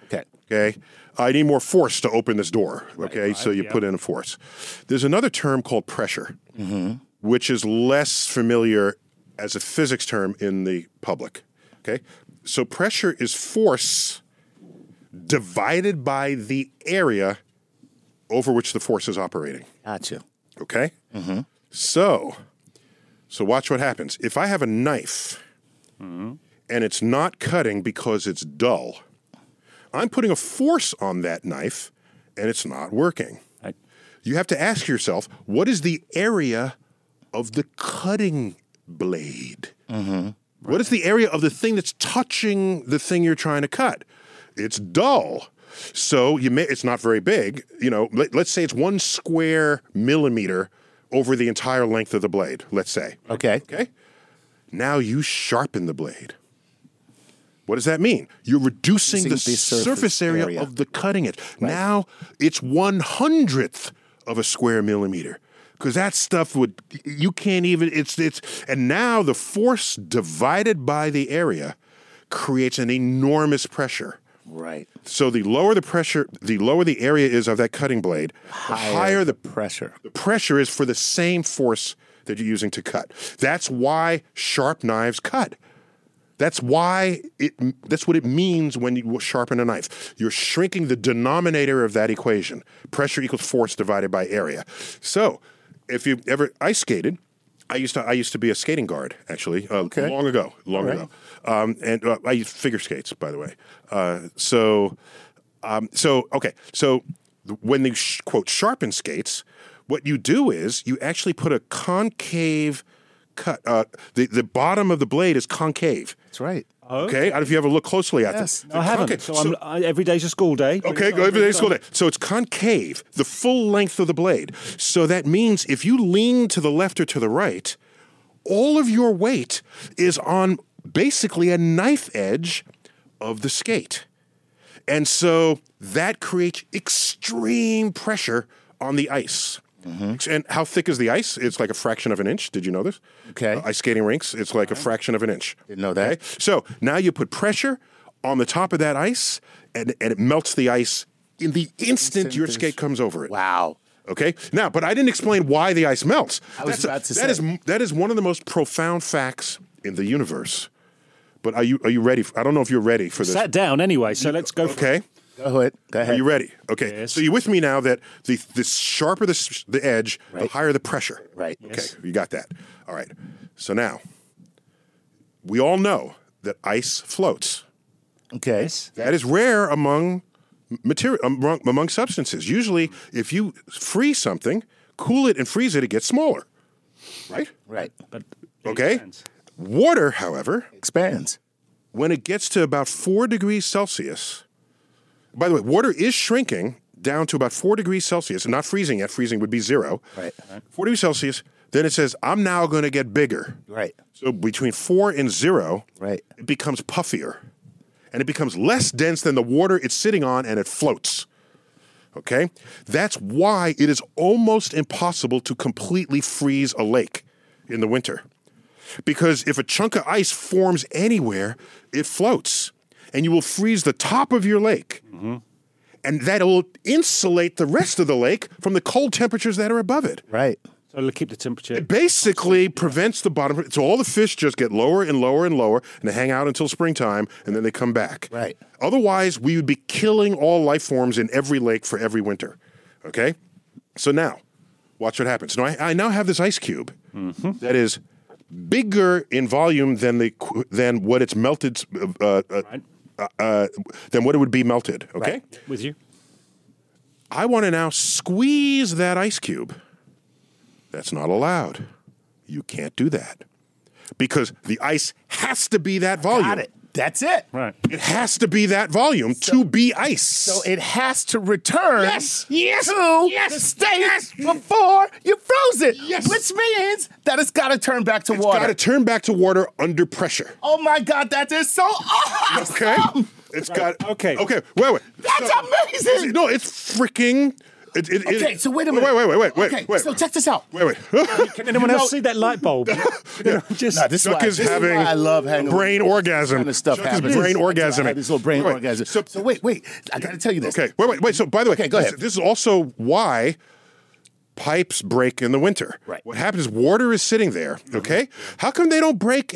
Okay, I need more force to open this door. Okay, so you put in a force. There's another term called pressure, which is less familiar as a physics term in the public. Okay, so pressure is force divided by the area over which the force is operating. Gotcha. Okay? So watch what happens. If I have a knife and it's not cutting because it's dull, I'm putting a force on that knife and it's not working. You have to ask yourself, what is the area of the cutting blade? What is the area of the thing that's touching the thing you're trying to cut? It's dull. So it's not very big. You know, let's say it's 1 square millimeter over the entire length of the blade, let's say. Okay. Okay? Now you sharpen the blade. What does that mean? You're reducing the surface area of the cutting edge. Right. Now it's 1/100th of a square millimeter. Because that stuff you can't even, and now the force divided by the area creates an enormous pressure. Right. So the lower the pressure, the lower the area is of that cutting blade, the higher the pressure. The pressure is for the same force that you're using to cut. That's why sharp knives cut. That's what it means when you sharpen a knife. You're shrinking the denominator of that equation. Pressure equals force divided by area. So if you've ever ice skated, I used to be a skating guard, actually, long ago. And I used figure skates, by the way. So when they quote sharpen skates, what you do is you actually put a concave cut. The bottom of the blade is concave. That's right. Okay, I don't know if you ever look closely at this. I haven't. So every day's a school day. Okay, go every day's a school day. So it's concave, the full length of the blade. So that means if you lean to the left or to the right, all of your weight is on basically a knife edge of the skate. And so that creates extreme pressure on the ice. And how thick is the ice? It's like a fraction of an inch. Did you know this? Okay. Ice skating rinks, it's like a fraction of an inch. Didn't know that. Okay? So now you put pressure on the top of that ice, and it melts the ice in the instant your skate comes over it. Wow. Okay? Now, but I didn't explain why the ice melts. That is one of the most profound facts in the universe. But are you ready? I don't know if you're ready for this. Sat down anyway, so let's go for it. Go ahead. Are you ready? Okay. Yes. So you're with me now that the sharper the edge, the higher the pressure. Right. Okay. Yes. You got that. All right. So now, we all know that ice floats. Okay. That is rare among among substances. Usually, if you freeze something, cool it and freeze it, it gets smaller. Right? Right. But Okay. expands. Water, however, Expands. when it gets to about 4 degrees Celsius, by the way, water is shrinking down to about 4 degrees Celsius, and not freezing yet. Freezing would be 0. Right. 4 degrees Celsius, then it says, I'm now going to get bigger. Right. So between 4 and 0, Right. it becomes puffier. And it becomes less dense than the water it's sitting on, and it floats. Okay? That's why it is almost impossible to completely freeze a lake in the winter. Because if a chunk of ice forms anywhere, it floats. And you will freeze the top of your lake. And that will insulate the rest of the lake from the cold temperatures that are above it. Right. So it'll keep the temperature. It basically prevents the bottom. So all the fish just get lower and lower and lower, and they hang out until springtime, and then they come back. Right. Otherwise, we would be killing all life forms in every lake for every winter. Okay? So now, watch what happens. Now, I now have this ice cube that is bigger in volume than what it's melted, than what it would be melted. Okay? Right. With you. I want to now squeeze that ice cube. That's not allowed. You can't do that. Because the ice has to be that volume. Got it. That's it. Right. It has to be that volume to be ice. So it has to return to Yes. the state before you froze it. Yes. Which means that it's got to turn back to It's water. got to turn back to water under pressure. Oh my God, that is so awesome. Okay? It's got... Okay. Okay, wait. That's amazing. No, it's freaking... Okay, so wait a minute. Wait. So check this out. Wait. Can anyone else see that light bulb? Just This Chuck is having I love hanging brain orgasm. Kind of stuff Chuck is happens. brain That's orgasming. This little brain Wait, orgasm. so- So wait. I got to tell you this. Okay, wait. So, by the way, Okay, go ahead. This is also why pipes break in the winter. Right. What happens is water is sitting there. Okay. How come they don't break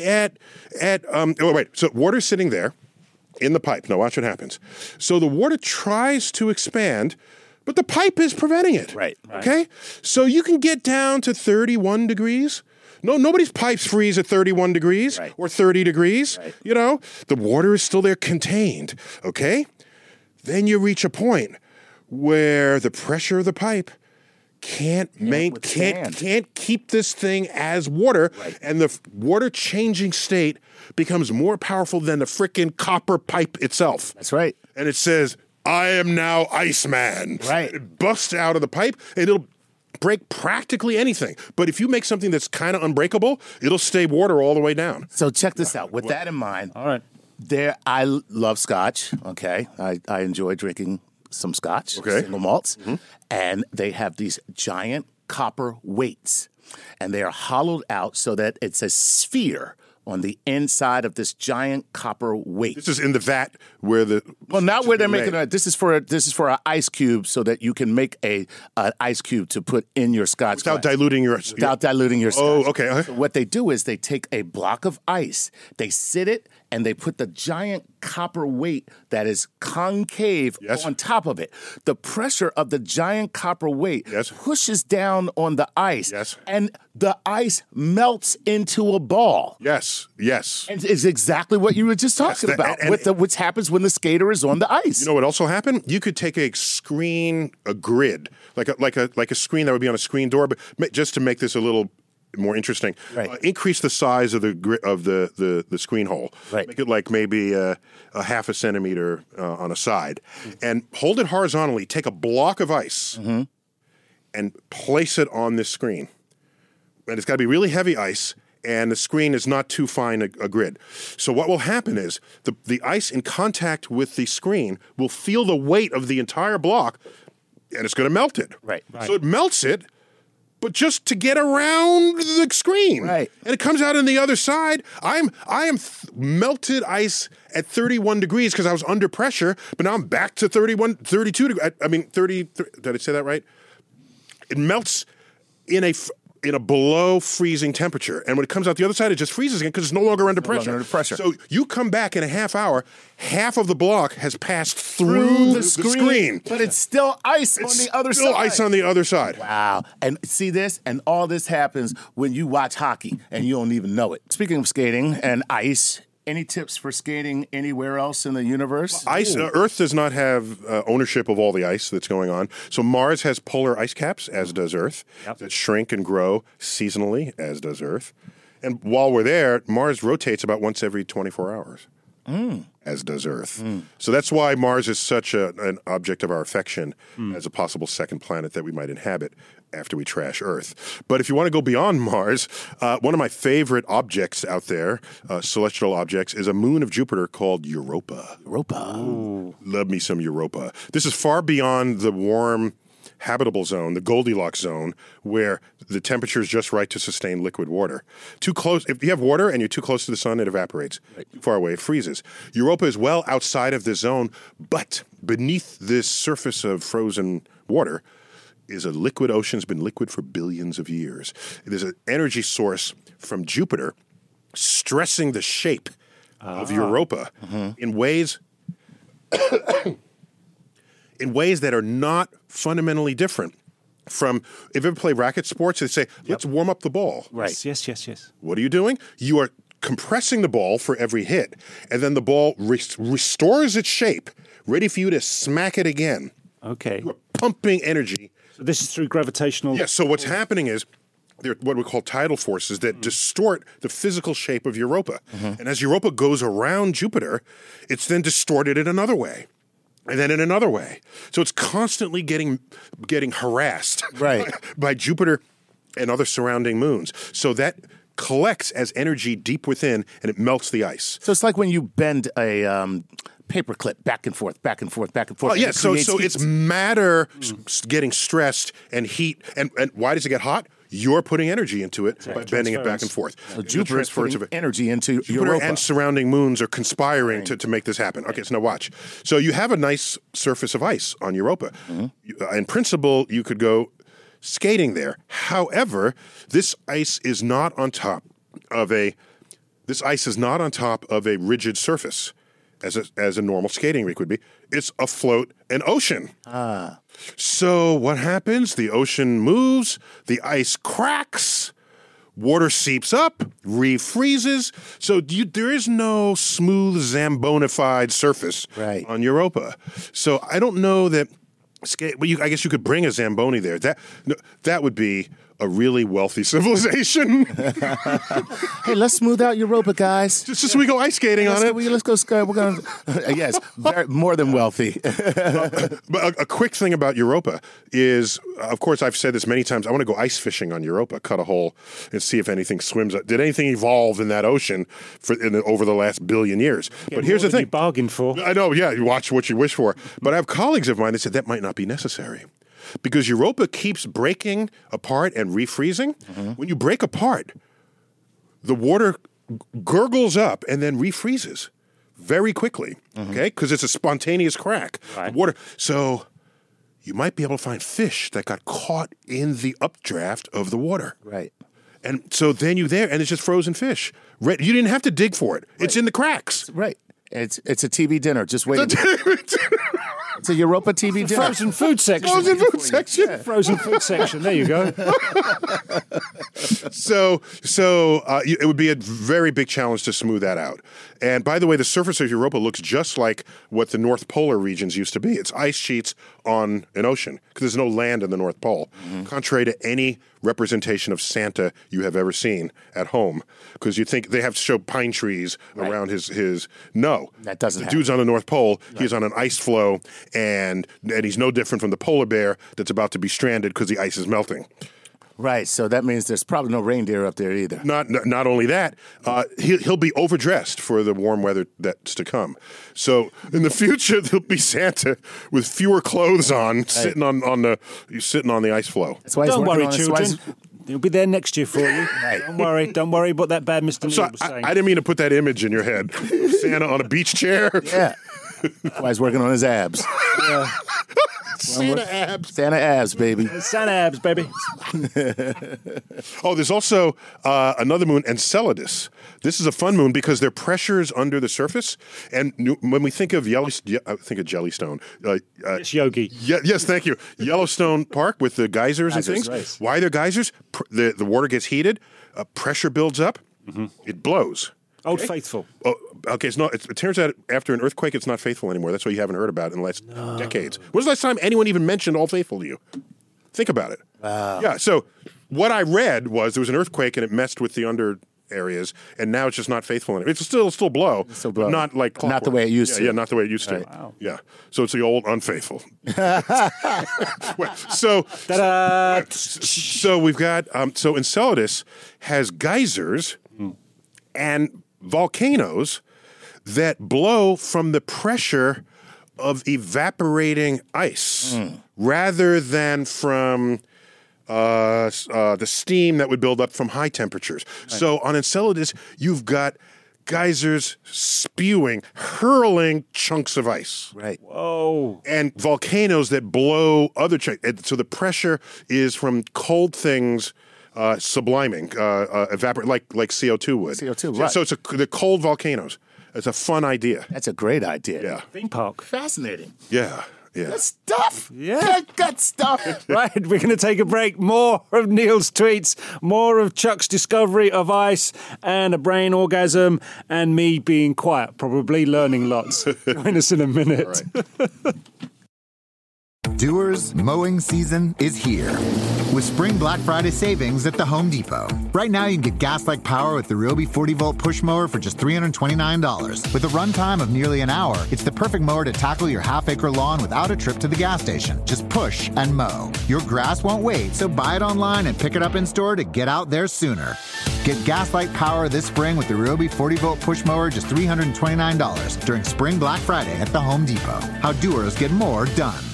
So water's sitting there in the pipe. Now watch what happens. So the water tries to expand, but the pipe is preventing it. Right. Okay. So you can get down to 31 degrees. No, nobody's pipes freeze at 31 degrees Right. or 30 degrees. Right. You know, the water is still there contained. Okay. Then you reach a point where the pressure of the pipe can't keep this thing as water, Right. and the water changing state becomes more powerful than the frickin' copper pipe itself. That's right. And it says, "I am now Iceman." Right. It busts out of the pipe, and it'll break practically anything. But if you make something that's kind of unbreakable, it'll stay water all the way down. So check this out. With that in mind, all right. I love scotch. Okay, I enjoy drinking some scotch, Okay. single malts, and they have these giant copper weights, and they are hollowed out so that it's a sphere on the inside of this giant copper weight. This is in the vat where the Not where they're made. making it. This is for an ice cube, so that you can make an ice cube to put in your scotch without glass. diluting your Without diluting your scotch. Oh, okay. So what they do is they take a block of ice, they sit it, and they put the giant copper weight that is concave Yes. on top of it. The pressure of the giant copper weight Yes. pushes down on the ice, Yes. and the ice melts into a ball. Yes. And it's exactly what you were just talking Yes, about, and- which happens when the skater is on the ice. You know what also happened? You could take a grid, like a screen that would be on a screen door, but just to make this a little more interesting, Right. Increase the size of the screen hole. Right. Make it like maybe a half a centimeter on a side, and hold it horizontally. Take a block of ice and place it on this screen, and it's got to be really heavy ice. And the screen is not too fine a grid. So what will happen is the ice in contact with the screen will feel the weight of the entire block, and it's going to melt it. Right. So it melts it, but just to get around the screen. Right. And it comes out on the other side. I am melted ice at 31 degrees because I was under pressure, but now I'm back to 32 degrees. I mean, 30. Did I say that right? It melts in a below freezing temperature. And when it comes out the other side, it just freezes again because it's no longer under pressure. longer under pressure. So you come back in a half hour, half of the block has passed through the screen. But it's still ice on the other Still side. ice on the other side. Wow. And see this? And all this happens when you watch hockey and you don't even know it. Speaking of skating and ice, any tips for skating anywhere else in the universe? Earth does not have ownership of all the ice that's going on. So Mars has polar ice caps, as does Earth, that shrink and grow seasonally, as does Earth. And while we're there, Mars rotates about once every 24 hours, as does Earth. So that's why Mars is such an object of our affection as a possible second planet that we might inhabit after we trash Earth. But if you want to go beyond Mars, one of my favorite objects out there, celestial objects, is a moon of Jupiter called Europa. Love me some Europa. This is far beyond the warm, habitable zone, the Goldilocks zone, where the temperature is just right to sustain liquid water. Too close, if you have water and you're too close to the sun, it evaporates. Too far away, it freezes. Europa is well outside of this zone, but beneath this surface of frozen water is a liquid ocean. It's been liquid for billions of years. There's an energy source from Jupiter stressing the shape of Europa in ways that are not fundamentally different from, if you ever play racket sports, they say, let's warm up the ball. Right. Yes. What are you doing? You are compressing the ball for every hit, and then the ball restores its shape, ready for you to smack it again. Okay. You are pumping energy. So this is through gravitational. Yes, so what's happening is there are what we call tidal forces that distort the physical shape of Europa. And as Europa goes around Jupiter, it's then distorted in another way. And then in another way. So it's constantly getting harassed by Jupiter and other surrounding moons. So that collects as energy deep within, and it melts the ice. So it's like when you bend a paperclip, back and forth, back and forth, back and forth. Oh, yeah, so heat. it's matter getting stressed and heat. And why does it get hot? You're putting energy into it by bending it back and forth. So Jupiter is putting energy into Jupiter Europa. and surrounding moons are conspiring to make this happen. Okay, so now watch. So you have a nice surface of ice on Europa. In principle, you could go skating there. However, this ice is not on top of a rigid surface as a normal skating rink would be. It's afloat an ocean. So what happens? The ocean moves, the ice cracks, water seeps up, refreezes. So there is no smooth Zambonified surface on Europa. So I don't know that I guess you could bring a Zamboni there. That would be a really wealthy civilization. Hey, let's smooth out Europa, guys. Just so we go ice skating on it. Let's go ski. We're going to... Yes, more than wealthy. But a quick thing about Europa is, of course, I've said this many times, I want to go ice fishing on Europa, cut a hole and see if anything swims. Did anything evolve in that ocean over the last billion years? But here's the thing. You bargained for. I know, yeah, you watch what you wish for. But I have colleagues of mine that said that might not be necessary. Because Europa keeps breaking apart and refreezing. When you break apart, the water gurgles up and then refreezes very quickly, okay? Because it's a spontaneous crack. The water. So you might be able to find fish that got caught in the updraft of the water. Right. And so then you're there, and it's just frozen fish. You didn't have to dig for it. It's in the cracks. Right. It's a TV dinner. Just waiting. It's a Europa TV dinner. Frozen food section. Frozen food section. Yeah. Frozen food section. There you go. So it would be a very big challenge to smooth that out. And by the way, the surface of Europa looks just like what the North Polar regions used to be. It's ice sheets on an ocean because there's no land in the North Pole, contrary to any representation of Santa you have ever seen at home. Because you think they have to show pine trees around his. No, that doesn't. The dude's on the North Pole. He's on an ice floe, and he's no different from the polar bear that's about to be stranded because the ice is melting. Right, so that means there's probably no reindeer up there either. Not only that, he'll be overdressed for the warm weather that's to come. So in the future, there'll be Santa with fewer clothes on, sitting on the ice flow. That's why Don't worry, children. He'll be there next year for you. Don't worry about that bad Mr. Neil was saying. I didn't mean to put that image in your head. Santa on a beach chair. Yeah. That's why he's working on his abs. Yeah. Santa abs. Santa abs, baby. Santa abs, baby. Oh, there's also another moon, Enceladus. This is a fun moon because there are pressures under the surface. And when we think of I think of Jellystone. It's Yogi. Yes, thank you. Yellowstone Park with the geysers and things. Right. Why are there geysers? The water gets heated, pressure builds up, it blows. Old Faithful. Oh, okay, it turns out after an earthquake, it's not faithful anymore. That's why you haven't heard about it in the last decades. When was the last time anyone even mentioned Old Faithful to you? Think about it. Wow. Yeah, so what I read was there was an earthquake and it messed with the under areas, and now it's just not faithful anymore. It's still blow, but not like clockwork. Not the way it used to. Yeah, not the way it used to. Wow. Yeah, so it's the old unfaithful. So we've got so Enceladus has geysers and volcanoes that blow from the pressure of evaporating ice rather than from the steam that would build up from high temperatures. Right. So on Enceladus, you've got geysers hurling chunks of ice. Right. Whoa. And volcanoes that blow other chunks. So the pressure is from cold things subliming, evaporate like CO2 would. CO2, right. So it's the cold volcanoes. It's a fun idea. That's a great idea. Yeah. Theme park. Fascinating. Yeah. Good stuff. Yeah. Good stuff. Right, we're going to take a break. More of Neil's tweets, more of Chuck's discovery of ice and a brain orgasm, and me being quiet, probably learning lots. Join us in a minute. All right. Doers, mowing season is here. With Spring Black Friday savings at the Home Depot. Right now, you can get gas-like power with the Ryobi 40-volt push mower for just $329. With a runtime of nearly an hour, it's the perfect mower to tackle your half-acre lawn without a trip to the gas station. Just push and mow. Your grass won't wait, so buy it online and pick it up in store to get out there sooner. Get Gaslight power this spring with the Ryobi 40-volt push mower, just $329 during Spring Black Friday at the Home Depot. How doers get more done.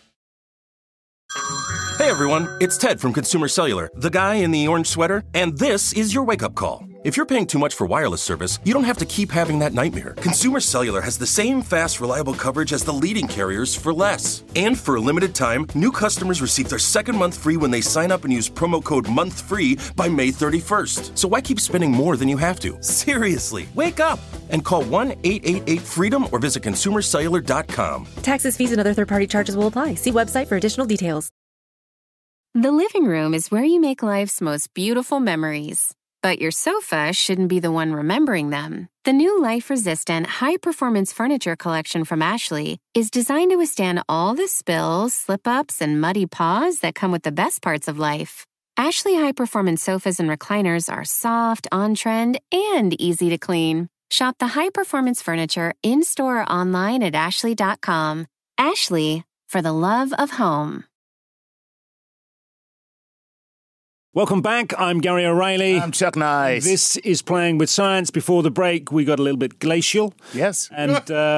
Hey everyone, it's Ted from Consumer Cellular, the guy in the orange sweater, and this is your wake-up call. If you're paying too much for wireless service, you don't have to keep having that nightmare. Consumer Cellular has the same fast, reliable coverage as the leading carriers for less. And for a limited time, new customers receive their second month free when they sign up and use promo code MONTHFREE by May 31st. So why keep spending more than you have to? Seriously, wake up and call 1-888-FREEDOM or visit consumercellular.com. Taxes, fees, and other third-party charges will apply. See website for additional details. The living room is where you make life's most beautiful memories. But your sofa shouldn't be the one remembering them. The new life-resistant, high-performance furniture collection from Ashley is designed to withstand all the spills, slip-ups, and muddy paws that come with the best parts of life. Ashley high-performance sofas and recliners are soft, on-trend, and easy to clean. Shop the high-performance furniture in-store or online at ashley.com. Ashley, for the love of home. Welcome back. I'm Gary O'Reilly. I'm Chuck Nice. This is Playing with Science. Before the break, we got a little bit glacial. Yes. And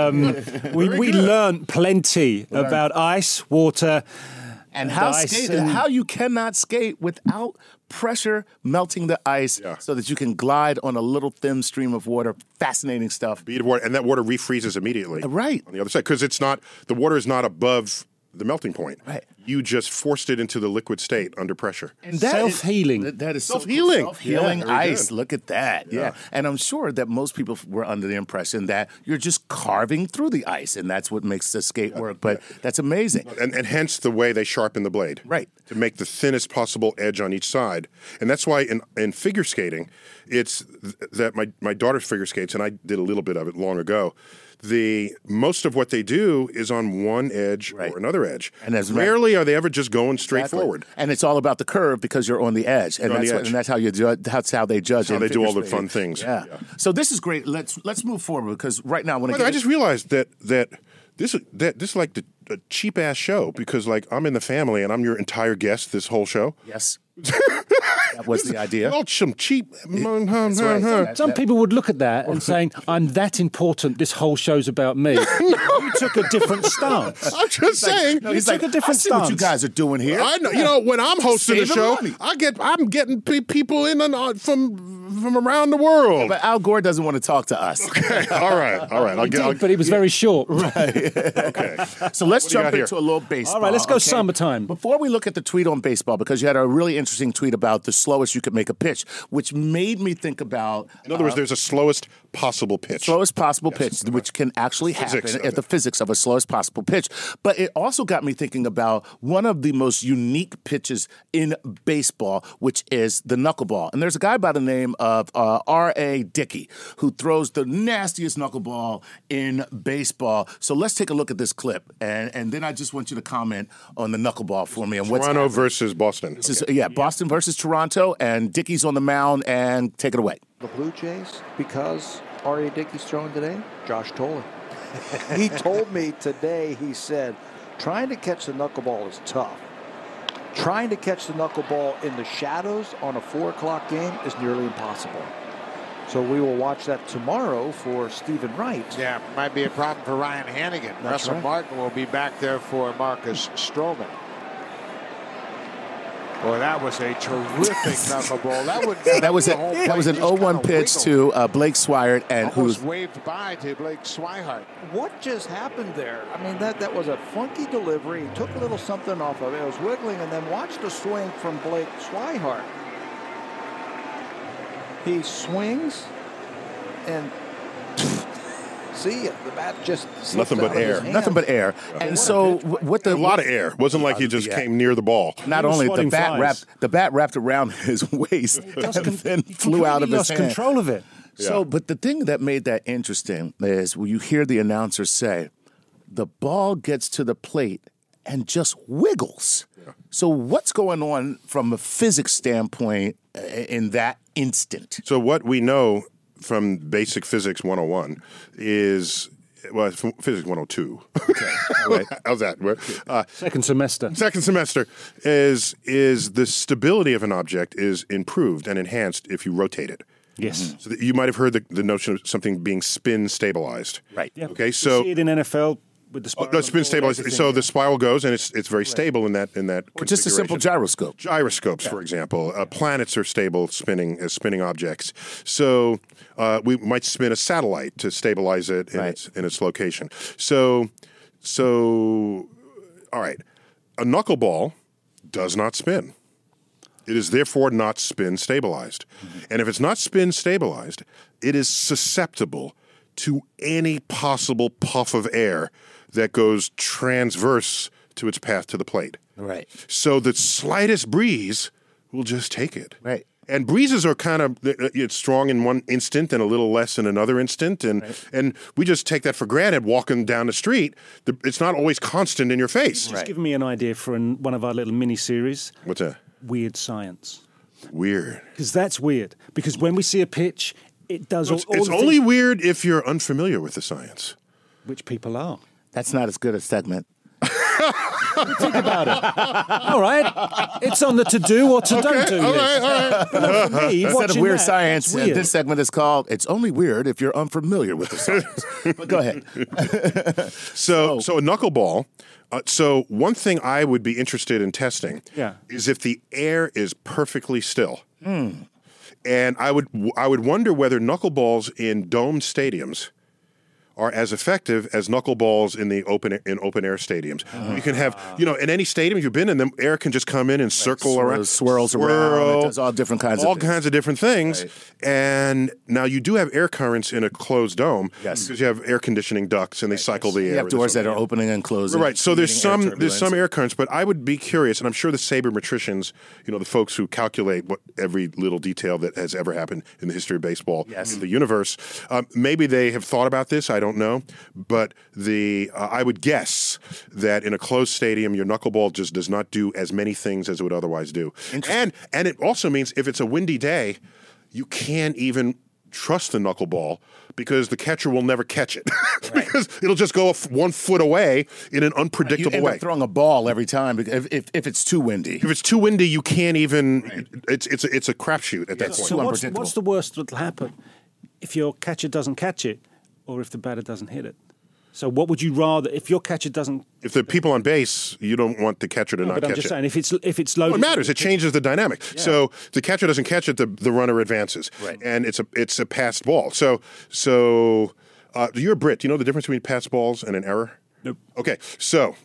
we learned plenty about ice, water, and how you cannot skate without pressure melting the ice so that you can glide on a little thin stream of water. Fascinating stuff. Bead of water, and that water refreezes immediately. Right. On the other side, because the water is not above the melting point. Right. You just forced it into the liquid state under pressure. And self-healing. That is self-healing. Self-healing ice. Good. Look at that. Yeah. And I'm sure that most people were under the impression that you're just carving through the ice, and that's what makes the skate work. But that's amazing. And hence the way they sharpen the blade. Right. To make the thinnest possible edge on each side. And that's why in figure skating, it's that my daughter figure skates, and I did a little bit of it long ago. Most of what they do is on one edge or another edge. And rarely are they ever just going straight forward. And it's all about the curve because you're on the edge. And that's how you judge. That's how they judge. That's how they do all the fun things. Yeah. So this is great. Let's move forward because right now I just realized that this is like a cheap ass show because like I'm in the family and I'm your entire guest this whole show. Yes. That was the idea. All some cheap. Some people would look at that and saying, "I'm that important. This whole show's about me." You took a different stance. I'm just saying. You took a different stance. What you guys are doing here? I know. You know, when I'm hosting the show, I'm getting people in from around the world. But Al Gore doesn't want to talk to us. Okay. All right. But he was very short. Right. Okay. So let's jump into a little baseball. All right. Let's go summertime. Before we look at the tweet on baseball, because you had a really interesting tweet about the slowest you could make a pitch, which made me think about. In other words, there's a slowest possible pitch. Slowest possible pitch, which can actually happen at the physics of a slowest possible pitch. But it also got me thinking about one of the most unique pitches in baseball, which is the knuckleball. And there's a guy by the name of R.A. Dickey who throws the nastiest knuckleball in baseball. So let's take a look at this clip, and then I just want you to comment on the knuckleball for me. And Toronto versus Boston. Boston versus Toronto, and Dickey's on the mound, and take it away. The Blue Jays, because R.A. Dickey's throwing today, Josh Tolley. He told me today, he said, trying to catch the knuckleball is tough. Trying to catch the knuckleball in the shadows on a 4 o'clock game is nearly impossible. So we will watch that tomorrow for Stephen Wright. Yeah, might be a problem for Ryan Hannigan. That's Russell right. Martin will be back there for Marcus Stroman. Boy, that was a terrific knuckleball. That was an 0-1 pitch to Blake Swihart, and who's waved by to Blake Swihart. What just happened there? I mean, that was a funky delivery. He took a little something off of it. It was wiggling, and then watch the swing from Blake Swihart. He swings, and see the bat just nothing but air. Nothing but air. And so a lot of air. It wasn't like he just came near the ball. Not only the bat wrapped around his waist and then flew out of his hand. Lost control of it. So, but the thing that made that interesting is when you hear the announcer say, the ball gets to the plate and just wiggles. Yeah. So what's going on from a physics standpoint in that instant? So what we know from basic physics 101 is Well, it's Physics 102. Okay. Right. How's that? Second semester. Second semester is the stability of an object is improved and enhanced if you rotate it. Yes. So you might have heard the notion of something being spin stabilized. Right. Yeah. Okay. You So see it in NFL with the spiral. no, spin stabilized. So the spiral goes and it's very stable in that Or just a simple gyroscope. Gyroscopes, for example. Planets are stable spinning as spinning objects. So we might spin a satellite to stabilize it in its location. So all right. A knuckleball does not spin. It is therefore not spin stabilized. And if it's not spin stabilized, it is susceptible to any possible puff of air that goes transverse to its path to the plate. Right. So the slightest breeze will just take it. Right. And breezes are kind of it's strong in one instant and a little less in another instant, and we just take that for granted walking down the street. It's not always constant in your face. Just give me an idea for one of our little mini series. What's that? Weird science. Weird. Because that's weird. Because when we see a pitch, it does all It's the only things weird if you're unfamiliar with the science. which people are. That's not as good a segment. Think about it. All right. It's on the to-do or to-don't-do all list. right. But look, for me, Instead of watching Weird that, Science, it's weird. this segment is called It's Only Weird If You're Unfamiliar with the Science. But go ahead. So a knuckleball. So one thing I would be interested in testing is if the air is perfectly still. And I would wonder whether knuckleballs in domed stadiums are as effective as knuckleballs in open air stadiums. You can have, in any stadium you've been in, the air can just come in and circle around, swirls around. It does all different kinds of things. different things. Right. And now you do have air currents in a closed dome because you have air conditioning ducts and they cycle the air. You have doors that are opening and closing. Right. So there's some air currents, but I would be curious, and I'm sure the sabermetricians, the folks who calculate what every little detail that has ever happened in the history of baseball in the universe, maybe they have thought about this. I don't know, but I would guess that in a closed stadium, your knuckleball just does not do as many things as it would otherwise do. And it also means if it's a windy day, you can't even trust the knuckleball because the catcher will never catch it because it'll just go 1 foot away in an unpredictable way. You end up throwing a ball every time if it's too windy. If it's too windy, you can't even. It's a crapshoot at that point. So what's the worst that'll happen if your catcher doesn't catch it, or if the batter doesn't hit it? So what would you rather if your catcher doesn't? If the people on base, you don't want the catcher to not catch it. But I'm just saying, if it's loaded, it matters. It changes the dynamic. Yeah. So the catcher doesn't catch it, the runner advances, and it's a passed ball. So you're a Brit. Do you know the difference between passed balls and an error? Nope. Okay, so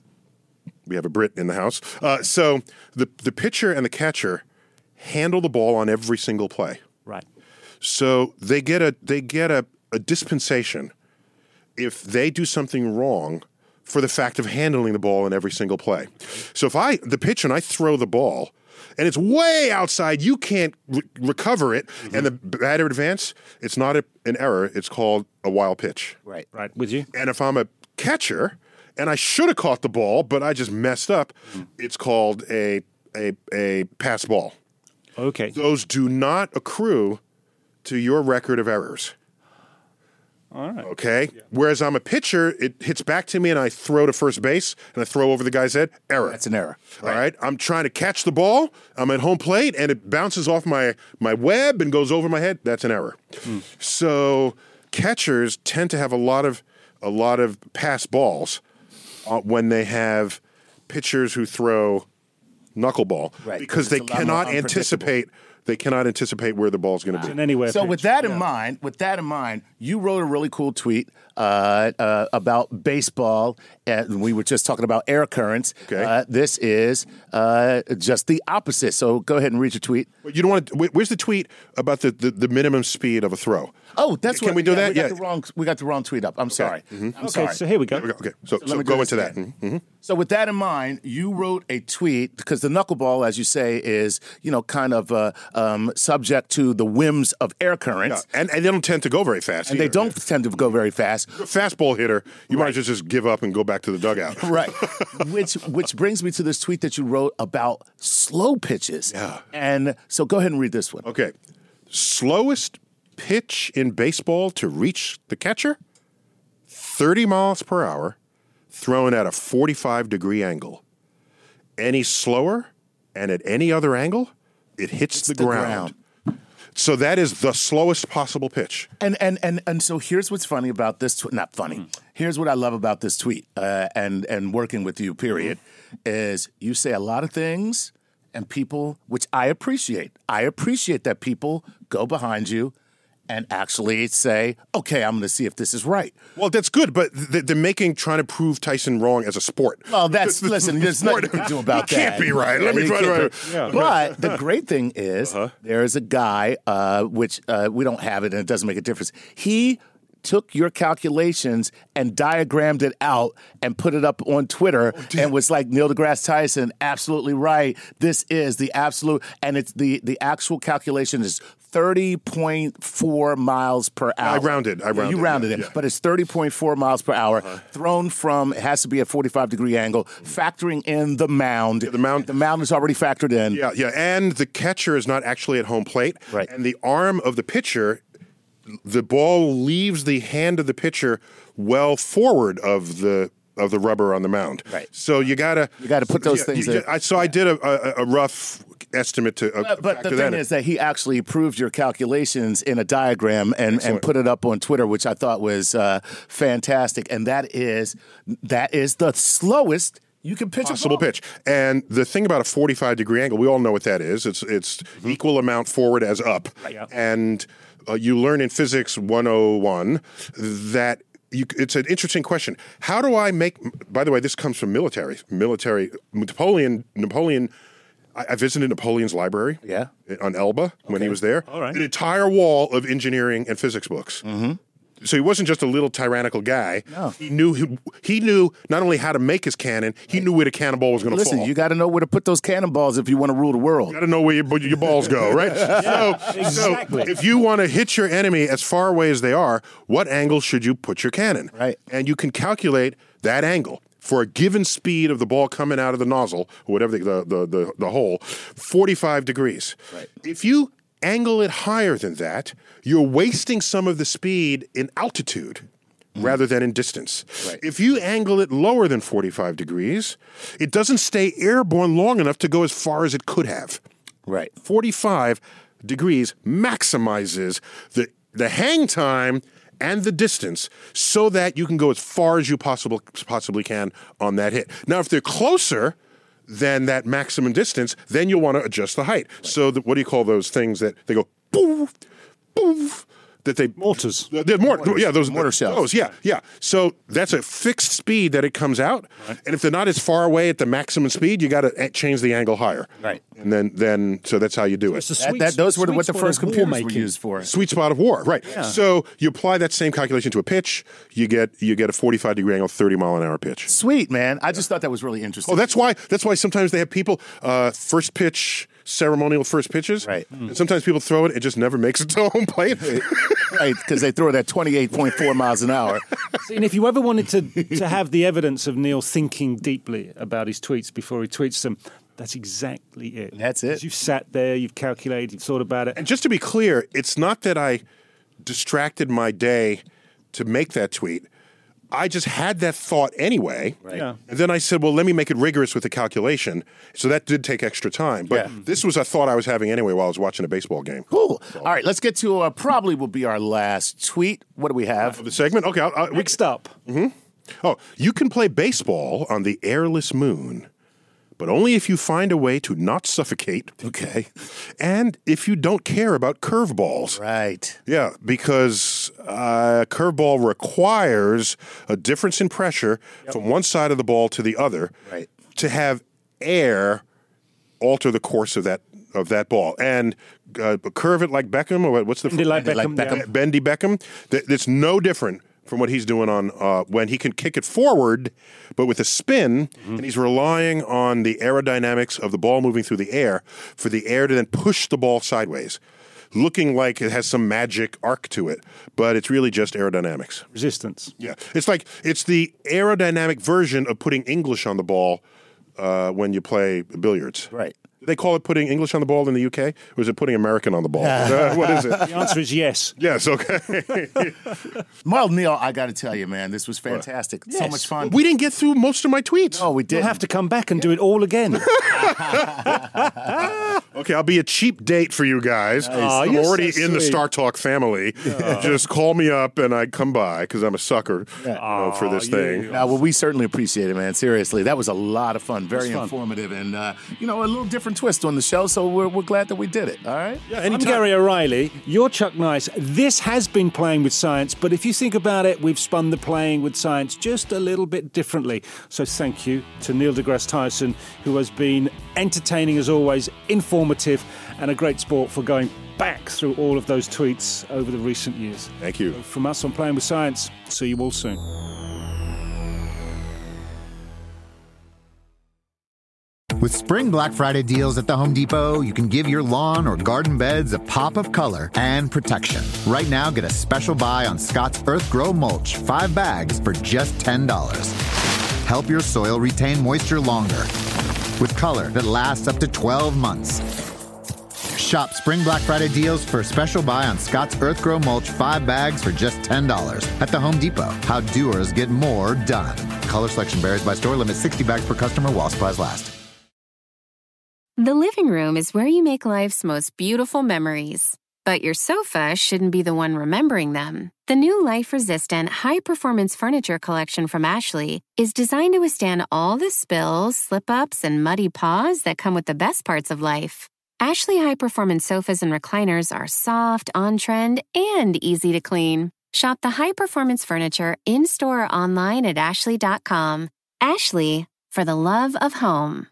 we have a Brit in the house. So the pitcher and the catcher handle the ball on every single play. Right. So they get a dispensation if they do something wrong for the fact of handling the ball in every single play. So if the pitcher and I throw the ball and it's way outside, you can't recover it, and the batter advance, it's not an error. It's called a wild pitch. Right. With you. And if I'm a catcher and I should have caught the ball, but I just messed up, it's called a pass ball. Okay. Those do not accrue to your record of errors. All right. Okay? Yeah. Whereas I'm a pitcher, it hits back to me and I throw to first base and I throw over the guy's head. Error. That's an error. All right? I'm trying to catch the ball. I'm at home plate and it bounces off my web and goes over my head. That's an error. So catchers tend to have a lot of pass balls when they have pitchers who throw knuckleball because they cannot anticipate. They cannot anticipate where the ball's going to be. So with that in mind, you wrote a really cool tweet about baseball, and we were just talking about air currents. Okay. This is just the opposite. So go ahead and read your tweet. You don't want to. Where's the tweet about the minimum speed of a throw? Oh, that's Can we do that? We got the wrong tweet up. I'm sorry. I'm sorry. So here we go. Okay. So go into that. Mm-hmm. So with that in mind, you wrote a tweet because the knuckleball, as you say, is kind of subject to the whims of air currents, and they don't tend to go very fast. And they don't tend to go very fast. Fastball hitter, you might just give up and go back to the dugout. Right. Which brings me to this tweet that you wrote about slow pitches. Yeah. And so go ahead and read this one. Okay. Slowest pitch in baseball to reach the catcher? 30 miles per hour, thrown at a 45-degree angle. Any slower and at any other angle, it hits the ground. So that is the slowest possible pitch. And so here's what's funny about this not funny. Here's what I love about this tweet and working with you, period, is you say a lot of things and people, which I appreciate. I appreciate that people go behind you and actually say, okay, I'm going to see if this is right. Well, that's good, but they're trying to prove Tyson wrong as a sport. Well, listen, there's nothing you can do about that. It can't be right. Let me try to. But the great thing is, there is a guy, which we don't have it, and it doesn't make a difference. He took your calculations and diagrammed it out and put it up on Twitter and was like, Neil deGrasse Tyson, absolutely right. This is the absolute, and it's the actual calculation is 30.4 miles per hour. I rounded. You rounded it. But it's 30.4 miles per hour, thrown from, it has to be a 45-degree angle, factoring in the mound. The mound is already factored in. Yeah, and the catcher is not actually at home plate. Right. And the arm of the pitcher, the ball leaves the hand of the pitcher well forward of the rubber on the mound. Right. So you gotta put those things in. I did a rough estimate to but the thing is that he actually proved your calculations in a diagram and put it up on Twitter, which I thought was fantastic. And that is the slowest you can pitch possible pitch. And the thing about a 45-degree angle, we all know what that is. It's equal amount forward as up. Right. And you learn in Physics 101 that it's an interesting question. How do I make? By the way, this comes from military. Napoleon. I visited Napoleon's library. Yeah. On Elba when he was there. All right. An entire wall of engineering and physics books. Mm-hmm. So he wasn't just a little tyrannical guy. No. He knew not only how to make his cannon, he knew where the cannonball was going to fall. Listen, you got to know where to put those cannonballs if you want to rule the world. You got to know where your balls go, right? Exactly. So if you want to hit your enemy as far away as they are, what angle should you put your cannon? Right. And you can calculate that angle for a given speed of the ball coming out of the nozzle, or whatever the hole, 45 degrees. Right. If you angle it higher than that, you're wasting some of the speed in altitude rather than in distance. Right. If you angle it lower than 45 degrees, it doesn't stay airborne long enough to go as far as it could have. Right. 45 degrees maximizes the hang time and the distance so that you can go as far as you possibly can on that hit. Now, if they're closer than that maximum distance, then you'll want to adjust the height. Right. So what do you call those things that they go poof, poof, that they mortars. They're mortars. Yeah, those mortar shells. Those, yeah. So that's a fixed speed that it comes out, and if they're not as far away at the maximum speed, you got to change the angle higher. Right. And then so that's how you do it. Those were what the first computers were used for. Sweet spot of war, right? Yeah. So you apply that same calculation to a pitch, you get a 45-degree angle, 30-mile-an-hour pitch. Sweet, man. I just thought that was really interesting. Oh, that's why sometimes they have people first pitch. Ceremonial first pitches. Right. And sometimes people throw it just never makes it to home plate. Right, because they throw it at 28.4 miles an hour. See, and if you ever wanted to have the evidence of Neil thinking deeply about his tweets before he tweets them, that's exactly it. That's it. You've sat there, you've calculated, you've thought about it. And just to be clear, it's not that I distracted my day to make that tweet. I just had that thought anyway. Right. Yeah. And then I said, well, let me make it rigorous with the calculation. So that did take extra time. But this was a thought I was having anyway while I was watching a baseball game. Cool. All right, let's get to probably will be our last tweet. What do we have? The segment? Okay. Next up. Mm-hmm. Oh, you can play baseball on the airless moon, but only if you find a way to not suffocate. Okay. And if you don't care about curveballs. Right. Yeah, because a curveball requires a difference in pressure from one side of the ball to the other to have air alter the course of that ball. And curve it like Beckham, or what's the Bendy like Beckham. Bendy Beckham. It's no different from what he's doing on when he can kick it forward, but with a spin, and he's relying on the aerodynamics of the ball moving through the air for the air to then push the ball sideways, looking like it has some magic arc to it, but it's really just aerodynamics. Resistance. Yeah. It's the aerodynamic version of putting English on the ball when you play billiards. Right. They call it putting English on the ball in the UK, or is it putting American on the ball? What is it? The answer is yes. Yes, okay. Well, Neil, I got to tell you, man, this was fantastic. So much fun. We didn't get through most of my tweets. Oh, we did. We'll have to come back and do it all again. Okay, I'll be a cheap date for you guys. I'm you're already so in the sweet. Star Talk family. Just call me up and I come by because I'm a sucker for this thing. Well, we certainly appreciate it, man. Seriously, that was a lot of fun. Very informative and, a little different twist on the show, so we're glad that we did it, all right? Yeah, I'm Gary O'Reilly. You're Chuck Nice. This has been Playing with Science, but if you think about it, we've spun the Playing with Science just a little bit differently. So thank you to Neil deGrasse Tyson, who has been entertaining as always, informative, and a great sport for going back through all of those tweets over the recent years. Thank you. From us on Playing with Science, see you all soon. With Spring Black Friday deals at the Home Depot, you can give your lawn or garden beds a pop of color and protection. Right now, get a special buy on Scott's Earth Grow Mulch, 5 bags for just $10. Help your soil retain moisture longer with color that lasts up to 12 months. Shop Spring Black Friday deals for a special buy on Scott's Earth Grow Mulch, 5 bags for just $10 at the Home Depot. How doers get more done. Color selection varies by store. Limit 60 bags per customer while supplies last. The living room is where you make life's most beautiful memories. But your sofa shouldn't be the one remembering them. The new life-resistant, high-performance furniture collection from Ashley is designed to withstand all the spills, slip-ups, and muddy paws that come with the best parts of life. Ashley high-performance sofas and recliners are soft, on-trend, and easy to clean. Shop the high-performance furniture in-store or online at ashley.com. Ashley, for the love of home.